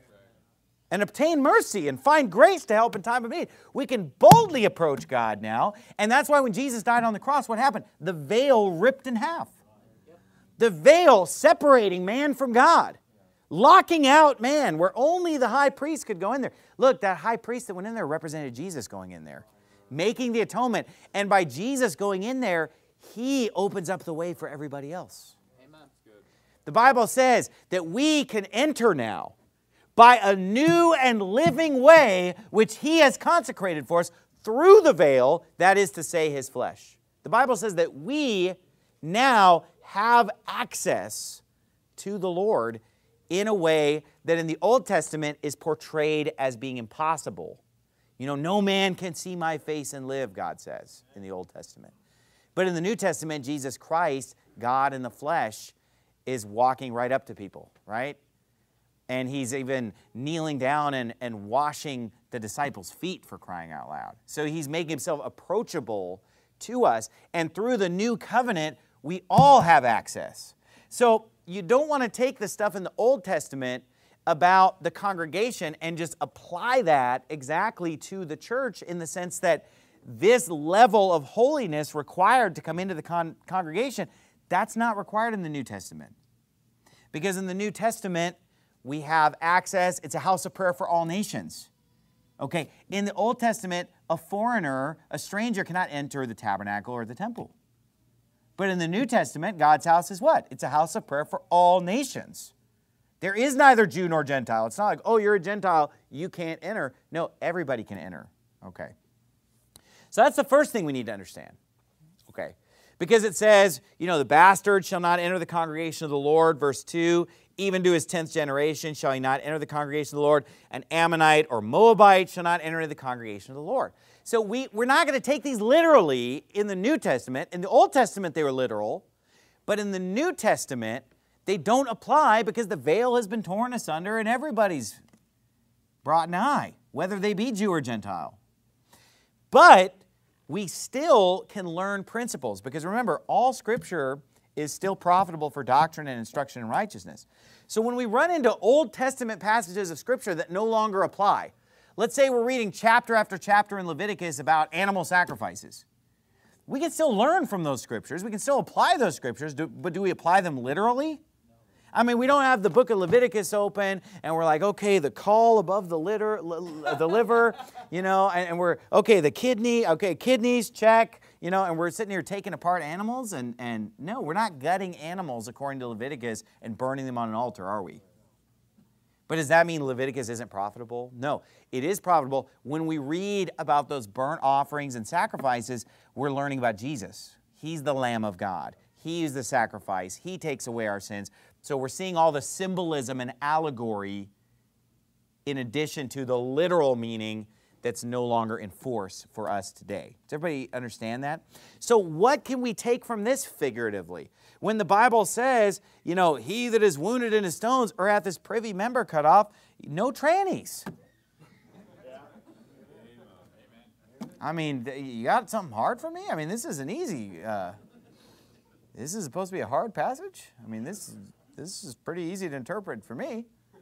A: And obtain mercy and find grace to help in time of need. We can boldly approach God now. And that's why when Jesus died on the cross, what happened? The veil ripped in half. The veil separating man from God. Locking out man, where only the high priest could go in there. Look, that high priest that went in there represented Jesus going in there. Making the atonement. And by Jesus going in there, He opens up the way for everybody else. Amen. The Bible says that we can enter now by a new and living way which He has consecrated for us through the veil, that is to say, His flesh. The Bible says that we now have access to the Lord in a way that in the Old Testament is portrayed as being impossible. No man can see my face and live, God says in the Old Testament. But in the New Testament, Jesus Christ, God in the flesh, is walking right up to people, right? And He's even kneeling down and washing the disciples' feet, for crying out loud. So He's making Himself approachable to us. And through the new covenant, we all have access. So you don't want to take the stuff in the Old Testament about the congregation and just apply that exactly to the church in the sense that this level of holiness required to come into the congregation, that's not required in the New Testament. Because in the New Testament, we have access. It's a house of prayer for all nations. Okay, in the Old Testament, a foreigner, a stranger cannot enter the tabernacle or the temple. But in the New Testament, God's house is what? It's a house of prayer for all nations. There is neither Jew nor Gentile. It's not like, oh, you're a Gentile, you can't enter. No, everybody can enter. Okay. So that's the first thing we need to understand. Okay. Because it says, the bastard shall not enter the congregation of the Lord. Verse 2, even to his 10th generation shall he not enter the congregation of the Lord. An Ammonite or Moabite shall not enter the congregation of the Lord. So we're not going to take these literally in the New Testament. In the Old Testament, they were literal. But in the New Testament, they don't apply because the veil has been torn asunder and everybody's brought nigh, whether they be Jew or Gentile. But we still can learn principles because remember, all Scripture is still profitable for doctrine and instruction in righteousness. So when we run into Old Testament passages of Scripture that no longer apply, let's say we're reading chapter after chapter in Leviticus about animal sacrifices. We can still learn from those Scriptures. We can still apply those Scriptures, but do we apply them literally? I mean, we don't have the book of Leviticus open and we're like, okay, the caul above the liver, and we're, okay, the kidney, okay, kidneys, check, and we're sitting here taking apart animals and no, we're not gutting animals according to Leviticus and burning them on an altar, are we? But does that mean Leviticus isn't profitable? No, it is profitable. When we read about those burnt offerings and sacrifices, we're learning about Jesus. He's the Lamb of God. He is the sacrifice. He takes away our sins. So we're seeing all the symbolism and allegory in addition to the literal meaning that's no longer in force for us today. Does everybody understand that? So what can we take from this figuratively? When the Bible says, he that is wounded in his stones or hath his privy member cut off, no trannies. I mean, you got something hard for me? I mean, this is an easy, this is supposed to be a hard passage? I mean, this is pretty easy to interpret for me.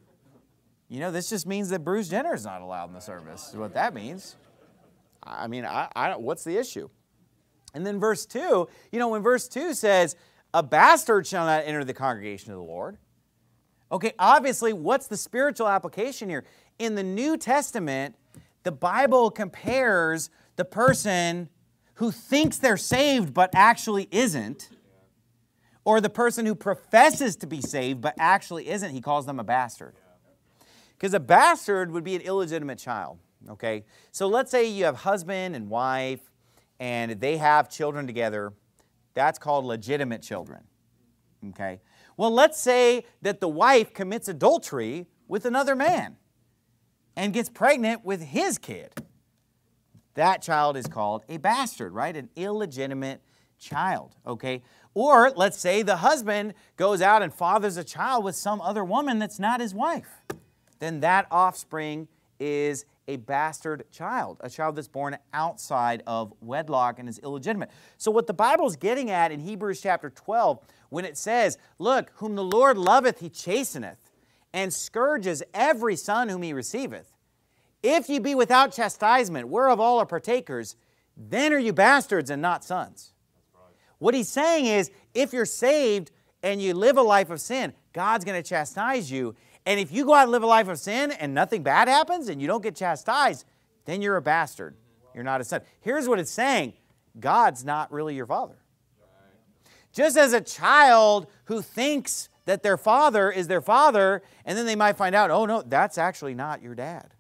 A: This just means that Bruce Jenner is not allowed in the service, is what that means. I mean, I don't, what's the issue? And then verse 2, when verse 2 says, a bastard shall not enter the congregation of the Lord. Okay, obviously, what's the spiritual application here? In the New Testament, the Bible compares the person who thinks they're saved but actually isn't, or the person who professes to be saved but actually isn't. He calls them a bastard. Because a bastard would be an illegitimate child, okay? So let's say you have husband and wife, and they have children together. That's called legitimate children, okay? Well, let's say that the wife commits adultery with another man and gets pregnant with his kid. That child is called a bastard, right? An illegitimate child, okay? Or let's say the husband goes out and fathers a child with some other woman that's not his wife. Then that offspring is a bastard child, a child that's born outside of wedlock and is illegitimate. So what the Bible's getting at in Hebrews chapter 12, when it says, look, whom the Lord loveth, he chasteneth, and scourges every son whom he receiveth. If ye be without chastisement, whereof all are partakers, then are you bastards and not sons. What he's saying is, if you're saved and you live a life of sin, God's going to chastise you. And if you go out and live a life of sin and nothing bad happens and you don't get chastised, then you're a bastard. You're not a son. Here's what it's saying. God's not really your father. Just as a child who thinks that their father is their father, and then they might find out, oh no, that's actually not your dad.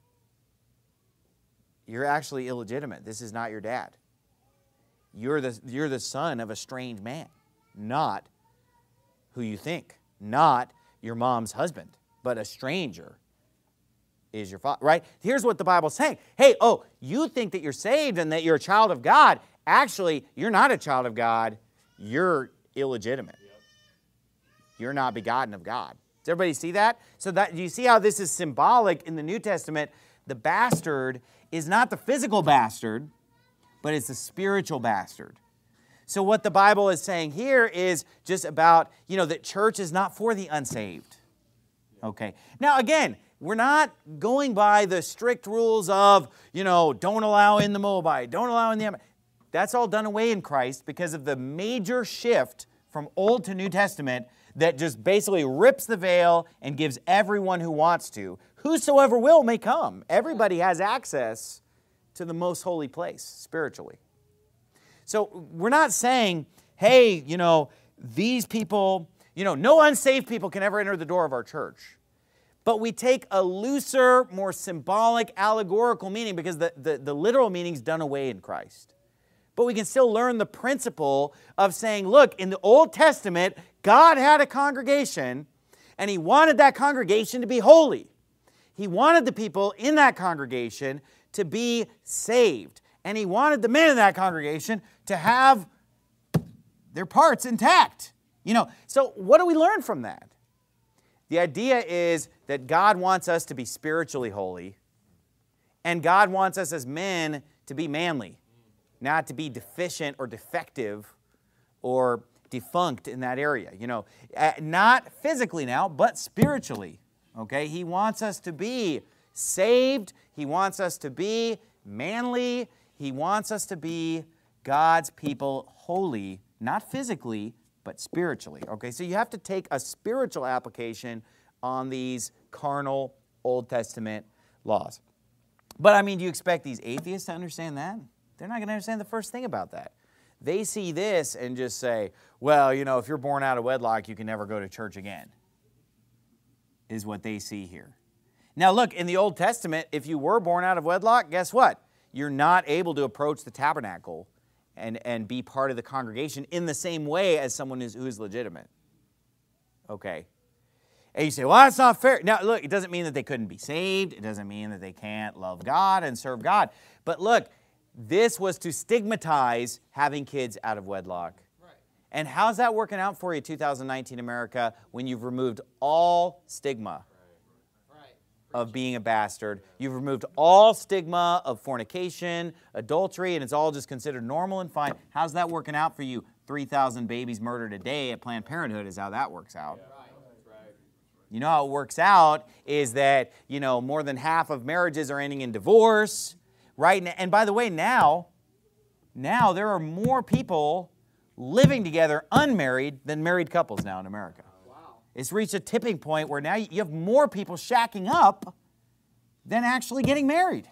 A: You're actually illegitimate. This is not your dad. You're the son of a strange man, not who you think, not your mom's husband, but a stranger is your father, right? Here's what the Bible's saying. Hey, you think that you're saved and that you're a child of God. Actually, you're not a child of God. You're illegitimate. You're not begotten of God. Does everybody see that? So that you see how this is symbolic in the New Testament. The bastard is not the physical bastard, but it's the spiritual bastard. So what the Bible is saying here is just about, that church is not for the unsaved. Okay. Now again, we're not going by the strict rules of, don't allow in the Moabite, don't allow in the Ammonite. That's all done away in Christ because of the major shift from Old to New Testament that just basically rips the veil and gives everyone who wants to. Whosoever will may come. Everybody has access to the most holy place spiritually. So we're not saying, hey, these people, no unsaved people can ever enter the door of our church. But we take a looser, more symbolic, allegorical meaning because the literal meaning is done away in Christ. But we can still learn the principle of saying, look, in the Old Testament, God had a congregation, and He wanted that congregation to be holy. He wanted the people in that congregation to be saved. And He wanted the men in that congregation to have their parts intact. So what do we learn from that? The idea is that God wants us to be spiritually holy, and God wants us as men to be manly, not to be deficient or defective or defunct in that area. Not physically now, but spiritually. Okay? He wants us to be saved. He wants us to be manly. He wants us to be God's people holy, not physically, but spiritually. Okay, so you have to take a spiritual application on these carnal Old Testament laws. But do you expect these atheists to understand that? They're not going to understand the first thing about that. They see this and just say, well, if you're born out of wedlock, you can never go to church again, is what they see here. Now look, in the Old Testament, if you were born out of wedlock, guess what? You're not able to approach the tabernacle and be part of the congregation in the same way as someone who is legitimate. Okay. And you say, well, that's not fair. Now, look, it doesn't mean that they couldn't be saved. It doesn't mean that they can't love God and serve God. But look, this was to stigmatize having kids out of wedlock. Right. And how's that working out for you, 2019 America, when you've removed all stigma of being a bastard? You've removed all stigma of fornication, adultery, and it's all just considered normal and fine. How's that working out for you? 3,000 babies murdered a day at Planned Parenthood is how that works out. You know how it works out is that, more than half of marriages are ending in divorce, right? And by the way, now there are more people living together unmarried than married couples now in America. It's reached a tipping point where now you have more people shacking up than actually getting married.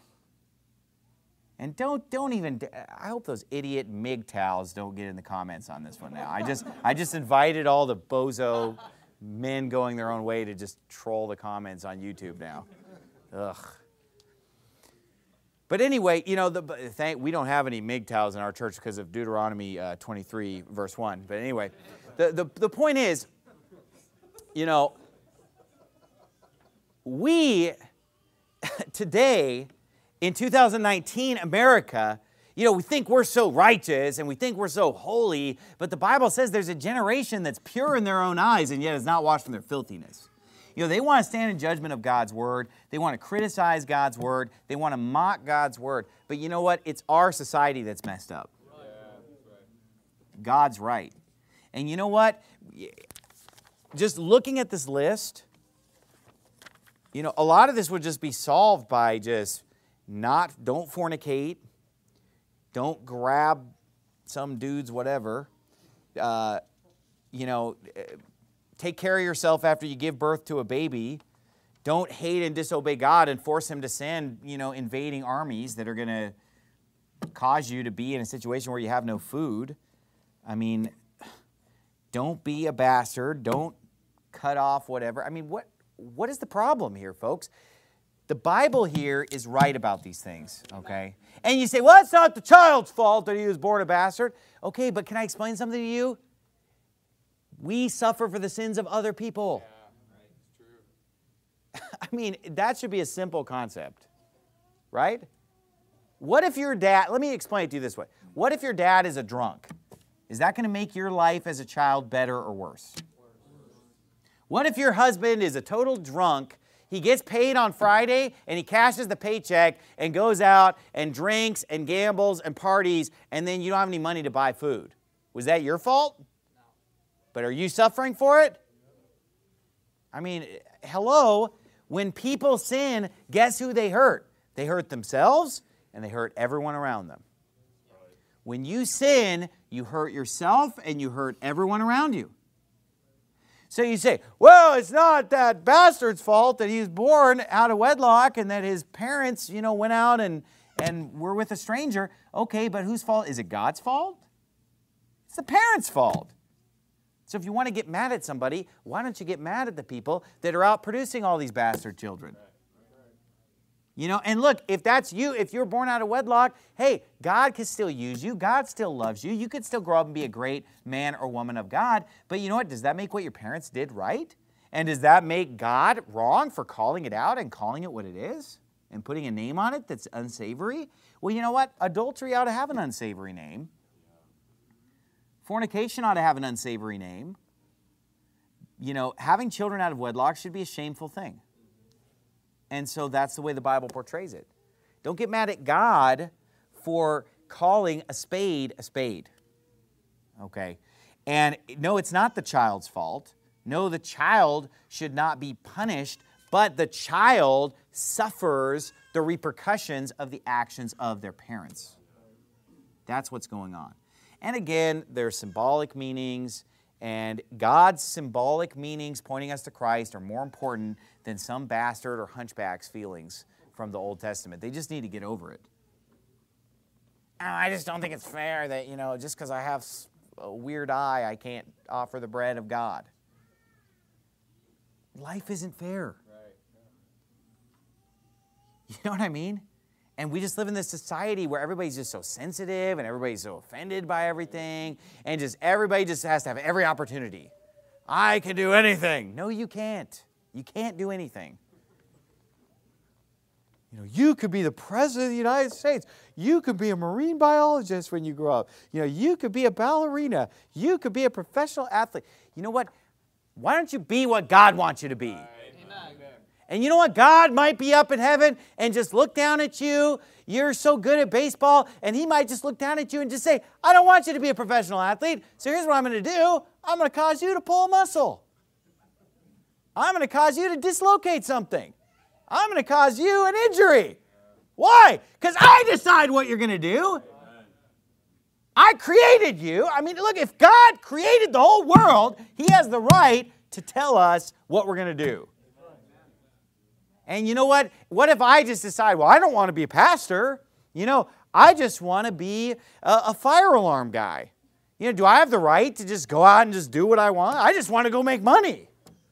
A: And don't even, I hope those idiot MGTOWs don't get in the comments on this one now. I just invited all the bozo men going their own way to just troll the comments on YouTube now. Ugh. But anyway, we don't have any MGTOWs in our church because of Deuteronomy 23, verse 1. But anyway, the point is, we today, in 2019 America, we think we're so righteous and we think we're so holy, but the Bible says there's a generation that's pure in their own eyes and yet is not washed from their filthiness. They want to stand in judgment of God's word. They want to criticize God's word. They want to mock God's word. But you know what? It's our society that's messed up. God's right. And you know what? Just looking at this list, a lot of this would just be solved by just don't fornicate, don't grab some dude's whatever, take care of yourself after you give birth to a baby, don't hate and disobey God and force Him to send, invading armies that are going to cause you to be in a situation where you have no food. Don't be a bastard, don't cut off whatever. What is the problem here, folks? The Bible here is right about these things, okay? And you say, well, it's not the child's fault that he was born a bastard. Okay, but can I explain something to you? We suffer for the sins of other people. Yeah, right, it's true. That should be a simple concept, right? What if your dad, let me explain it to you this way. What if your dad is a drunk? Is that going to make your life as a child better or worse? What if your husband is a total drunk? He gets paid on Friday and he cashes the paycheck and goes out and drinks and gambles and parties, and then you don't have any money to buy food. Was that your fault? No. But are you suffering for it? Hello, when people sin, guess who they hurt? They hurt themselves and they hurt everyone around them. When you sin, you hurt yourself and you hurt everyone around you. So you say, well, it's not that bastard's fault that he was born out of wedlock and that his parents, went out and were with a stranger. Okay, but whose fault? Is it God's fault? It's the parents' fault. So if you want to get mad at somebody, why don't you get mad at the people that are out producing all these bastard children? And look, if that's you, if you're born out of wedlock, hey, God can still use you. God still loves you. You could still grow up and be a great man or woman of God. But you know what? Does that make what your parents did right? And does that make God wrong for calling it out and calling it what it is and putting a name on it that's unsavory? Well, you know what? Adultery ought to have an unsavory name. Fornication ought to have an unsavory name. Having children out of wedlock should be a shameful thing. And so that's the way the Bible portrays it. Don't get mad at God for calling a spade a spade. Okay? And no, it's not the child's fault. No, the child should not be punished, but the child suffers the repercussions of the actions of their parents. That's what's going on. And again, there are symbolic meanings, and God's symbolic meanings pointing us to Christ are more important than some bastard or hunchback's feelings from the Old Testament. They just need to get over it. I just don't think it's fair that, just because I have a weird eye, I can't offer the bread of God. Life isn't fair. Right. You know what I mean? And we just live in this society where everybody's just so sensitive and everybody's so offended by everything and everybody just has to have every opportunity. I can do anything. No, you can't. You can't do anything. You could be the president of the United States. You could be a marine biologist when you grow up. You could be a ballerina. You could be a professional athlete. You know what? Why don't you be what God wants you to be? And you know what? God might be up in heaven and just look down at you. You're so good at baseball, and He might just look down at you and just say, I don't want you to be a professional athlete, so here's what I'm going to do. I'm going to cause you to pull a muscle. I'm going to cause you to dislocate something. I'm going to cause you an injury. Why? Because I decide what you're going to do. I created you. Look, if God created the whole world, He has the right to tell us what we're going to do. And you know what? What if I just decide, well, I don't want to be a pastor. I just want to be a fire alarm guy. Do I have the right to just go out and just do what I want? I just want to go make money.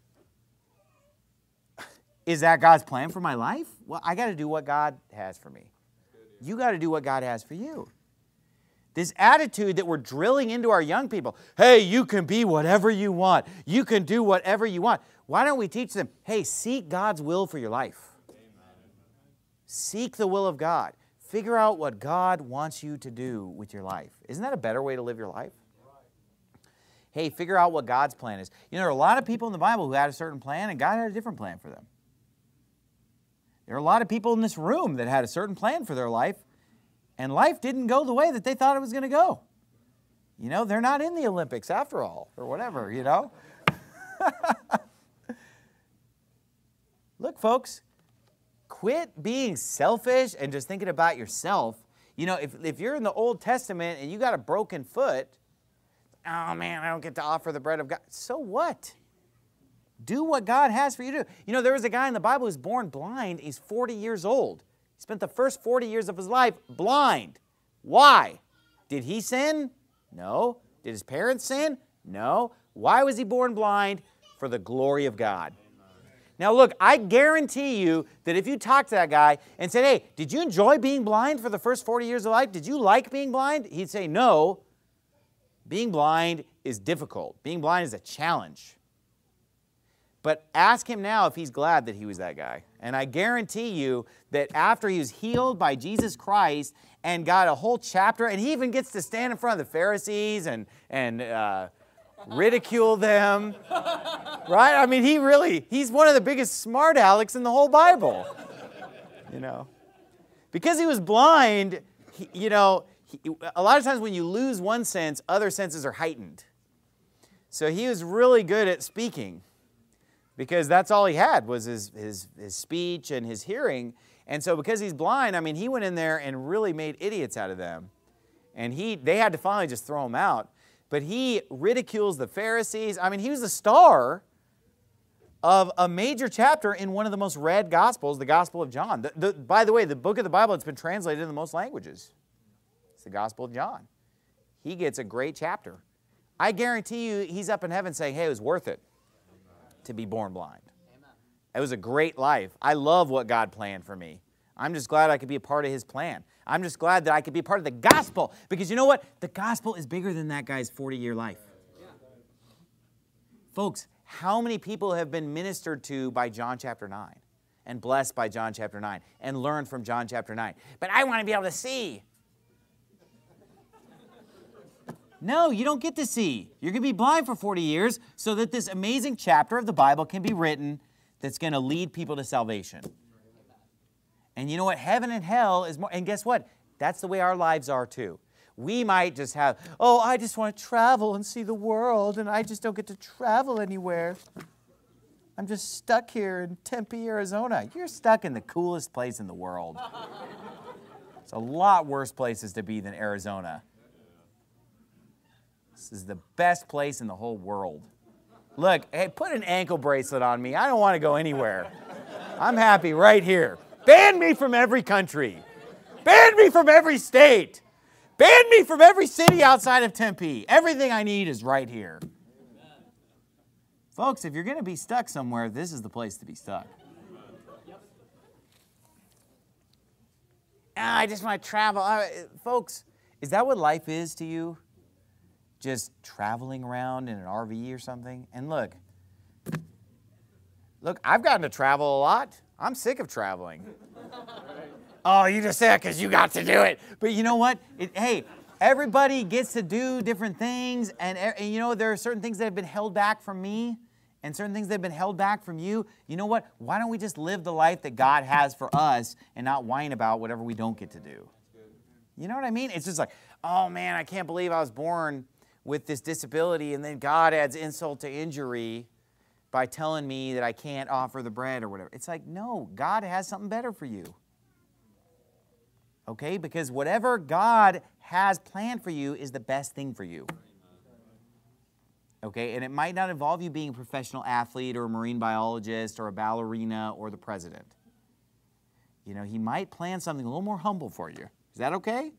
A: Is that God's plan for my life? Well, I got to do what God has for me. You got to do what God has for you. This attitude that we're drilling into our young people, hey, you can be whatever you want. You can do whatever you want. Why don't we teach them, hey, seek God's will for your life. Amen. Seek the will of God. Figure out what God wants you to do with your life. Isn't that a better way to live your life? Hey, figure out what God's plan is. There are a lot of people in the Bible who had a certain plan, and God had a different plan for them. There are a lot of people in this room that had a certain plan for their life, and life didn't go the way that they thought it was going to go. They're not in the Olympics after all, or whatever, Look, folks, quit being selfish and just thinking about yourself. If you're in the Old Testament and you got a broken foot, oh man, I don't get to offer the bread of God. So what? Do what God has for you to do. There was a guy in the Bible who's born blind. He's 40 years old. He spent the first 40 years of his life blind. Why? Did he sin? No. Did his parents sin? No. Why was he born blind? For the glory of God. Now look, I guarantee you that if you talk to that guy and said, hey, did you enjoy being blind for the first 40 years of life? Did you like being blind? He'd say, no. Being blind is difficult. Being blind is a challenge. But ask him now if he's glad that he was that guy. And I guarantee you that after he was healed by Jesus Christ and got a whole chapter, and he even gets to stand in front of the Pharisees and ridicule them, right? He's one of the biggest smart alecks in the whole Bible, Because he was blind, a lot of times when you lose one sense, other senses are heightened. So he was really good at speaking, because that's all he had was his speech and his hearing. And so because he's blind, he went in there and really made idiots out of them. And they had to finally just throw him out. But he ridicules the Pharisees. He was a star of a major chapter in one of the most read Gospels, the Gospel of John. By the way, the book of the Bible that's been translated into most languages. It's the Gospel of John. He gets a great chapter. I guarantee you he's up in heaven saying, hey, it was worth it to be born blind. It was a great life. I love what God planned for me. I'm just glad I could be a part of His plan. I'm just glad that I could be a part of the gospel. Because you know what? The gospel is bigger than that guy's 40-year life. Yeah. Folks, how many people have been ministered to by John chapter 9 and blessed by John chapter 9 and learned from John chapter 9? But I want to be able to see. No, you don't get to see. You're going to be blind for 40 years so that this amazing chapter of the Bible can be written that's going to lead people to salvation. And you know what? Heaven and hell is more. And guess what? That's the way our lives are too. We might just have, oh, I just want to travel and see the world, and I just don't get to travel anywhere. I'm just stuck here in Tempe, Arizona. You're stuck in the coolest place in the world. It's a lot worse places to be than Arizona. This is the best place in the whole world. Look, hey, put an ankle bracelet on me. I don't want to go anywhere. I'm happy right here. Ban me from every country. Ban me from every state. Ban me from every city outside of Tempe. Everything I need is right here. Amen. Folks, if you're going to be stuck somewhere, this is the place to be stuck. I just want to travel. Folks, is that what life is to you? Just traveling around in an RV or something? And look, I've gotten to travel a lot. I'm sick of traveling. Oh, you just said because you got to do it. But you know what? Hey, everybody gets to do different things. And you know, there are certain things that have been held back from me and certain things that have been held back from you. You know what? Why don't we just live the life that God has for us and not whine about whatever we don't get to do? You know what I mean? It's just like, oh, man, I can't believe I was born with this disability, and then God adds insult to injury by telling me that I can't offer the bread or whatever. It's like, no, God has something better for you. Okay? Because whatever God has planned for you is the best thing for you. Okay? And it might not involve you being a professional athlete or a marine biologist or a ballerina or the president. You know, He might plan something a little more humble for you. Is that okay?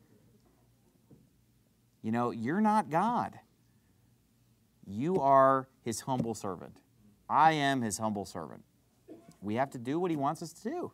A: You know, you're not God. You are His humble servant. I am His humble servant. We have to do what He wants us to do.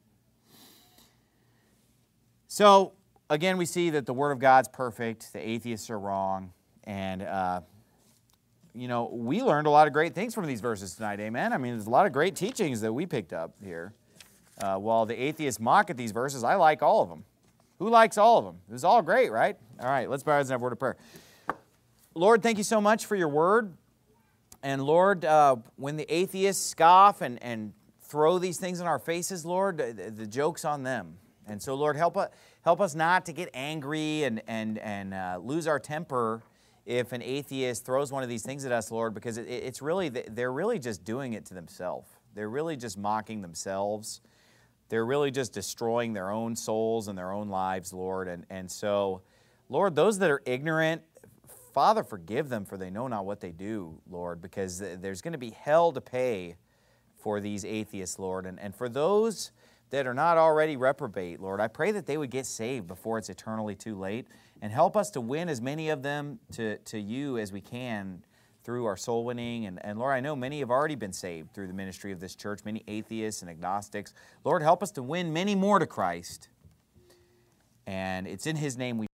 A: So, again, we see that the Word of God's perfect. The atheists are wrong. And, you know, we learned a lot of great things from these verses tonight, amen? I mean, there's a lot of great teachings that we picked up here. While the atheists mock at these verses, I like all of them. Who likes all of them? It was all great, right? All right, let's bow our heads and have a word of prayer. Lord, thank you so much for your word. And Lord, when the atheists scoff and throw these things in our faces, Lord, the joke's on them. And so, Lord, help us not to get angry and lose our temper if an atheist throws one of these things at us, Lord, because it's really, they're really just doing it to themselves. They're really just mocking themselves. They're really just destroying their own souls and their own lives, Lord. And so, Lord, those that are ignorant, Father, forgive them, for they know not what they do, Lord, because there's going to be hell to pay for these atheists, Lord. And for those that are not already reprobate, Lord, I pray that they would get saved before it's eternally too late, and help us to win as many of them to you as we can through our soul winning. And Lord, I know many have already been saved through the ministry of this church, many atheists and agnostics. Lord, help us to win many more to Christ. And it's in His name we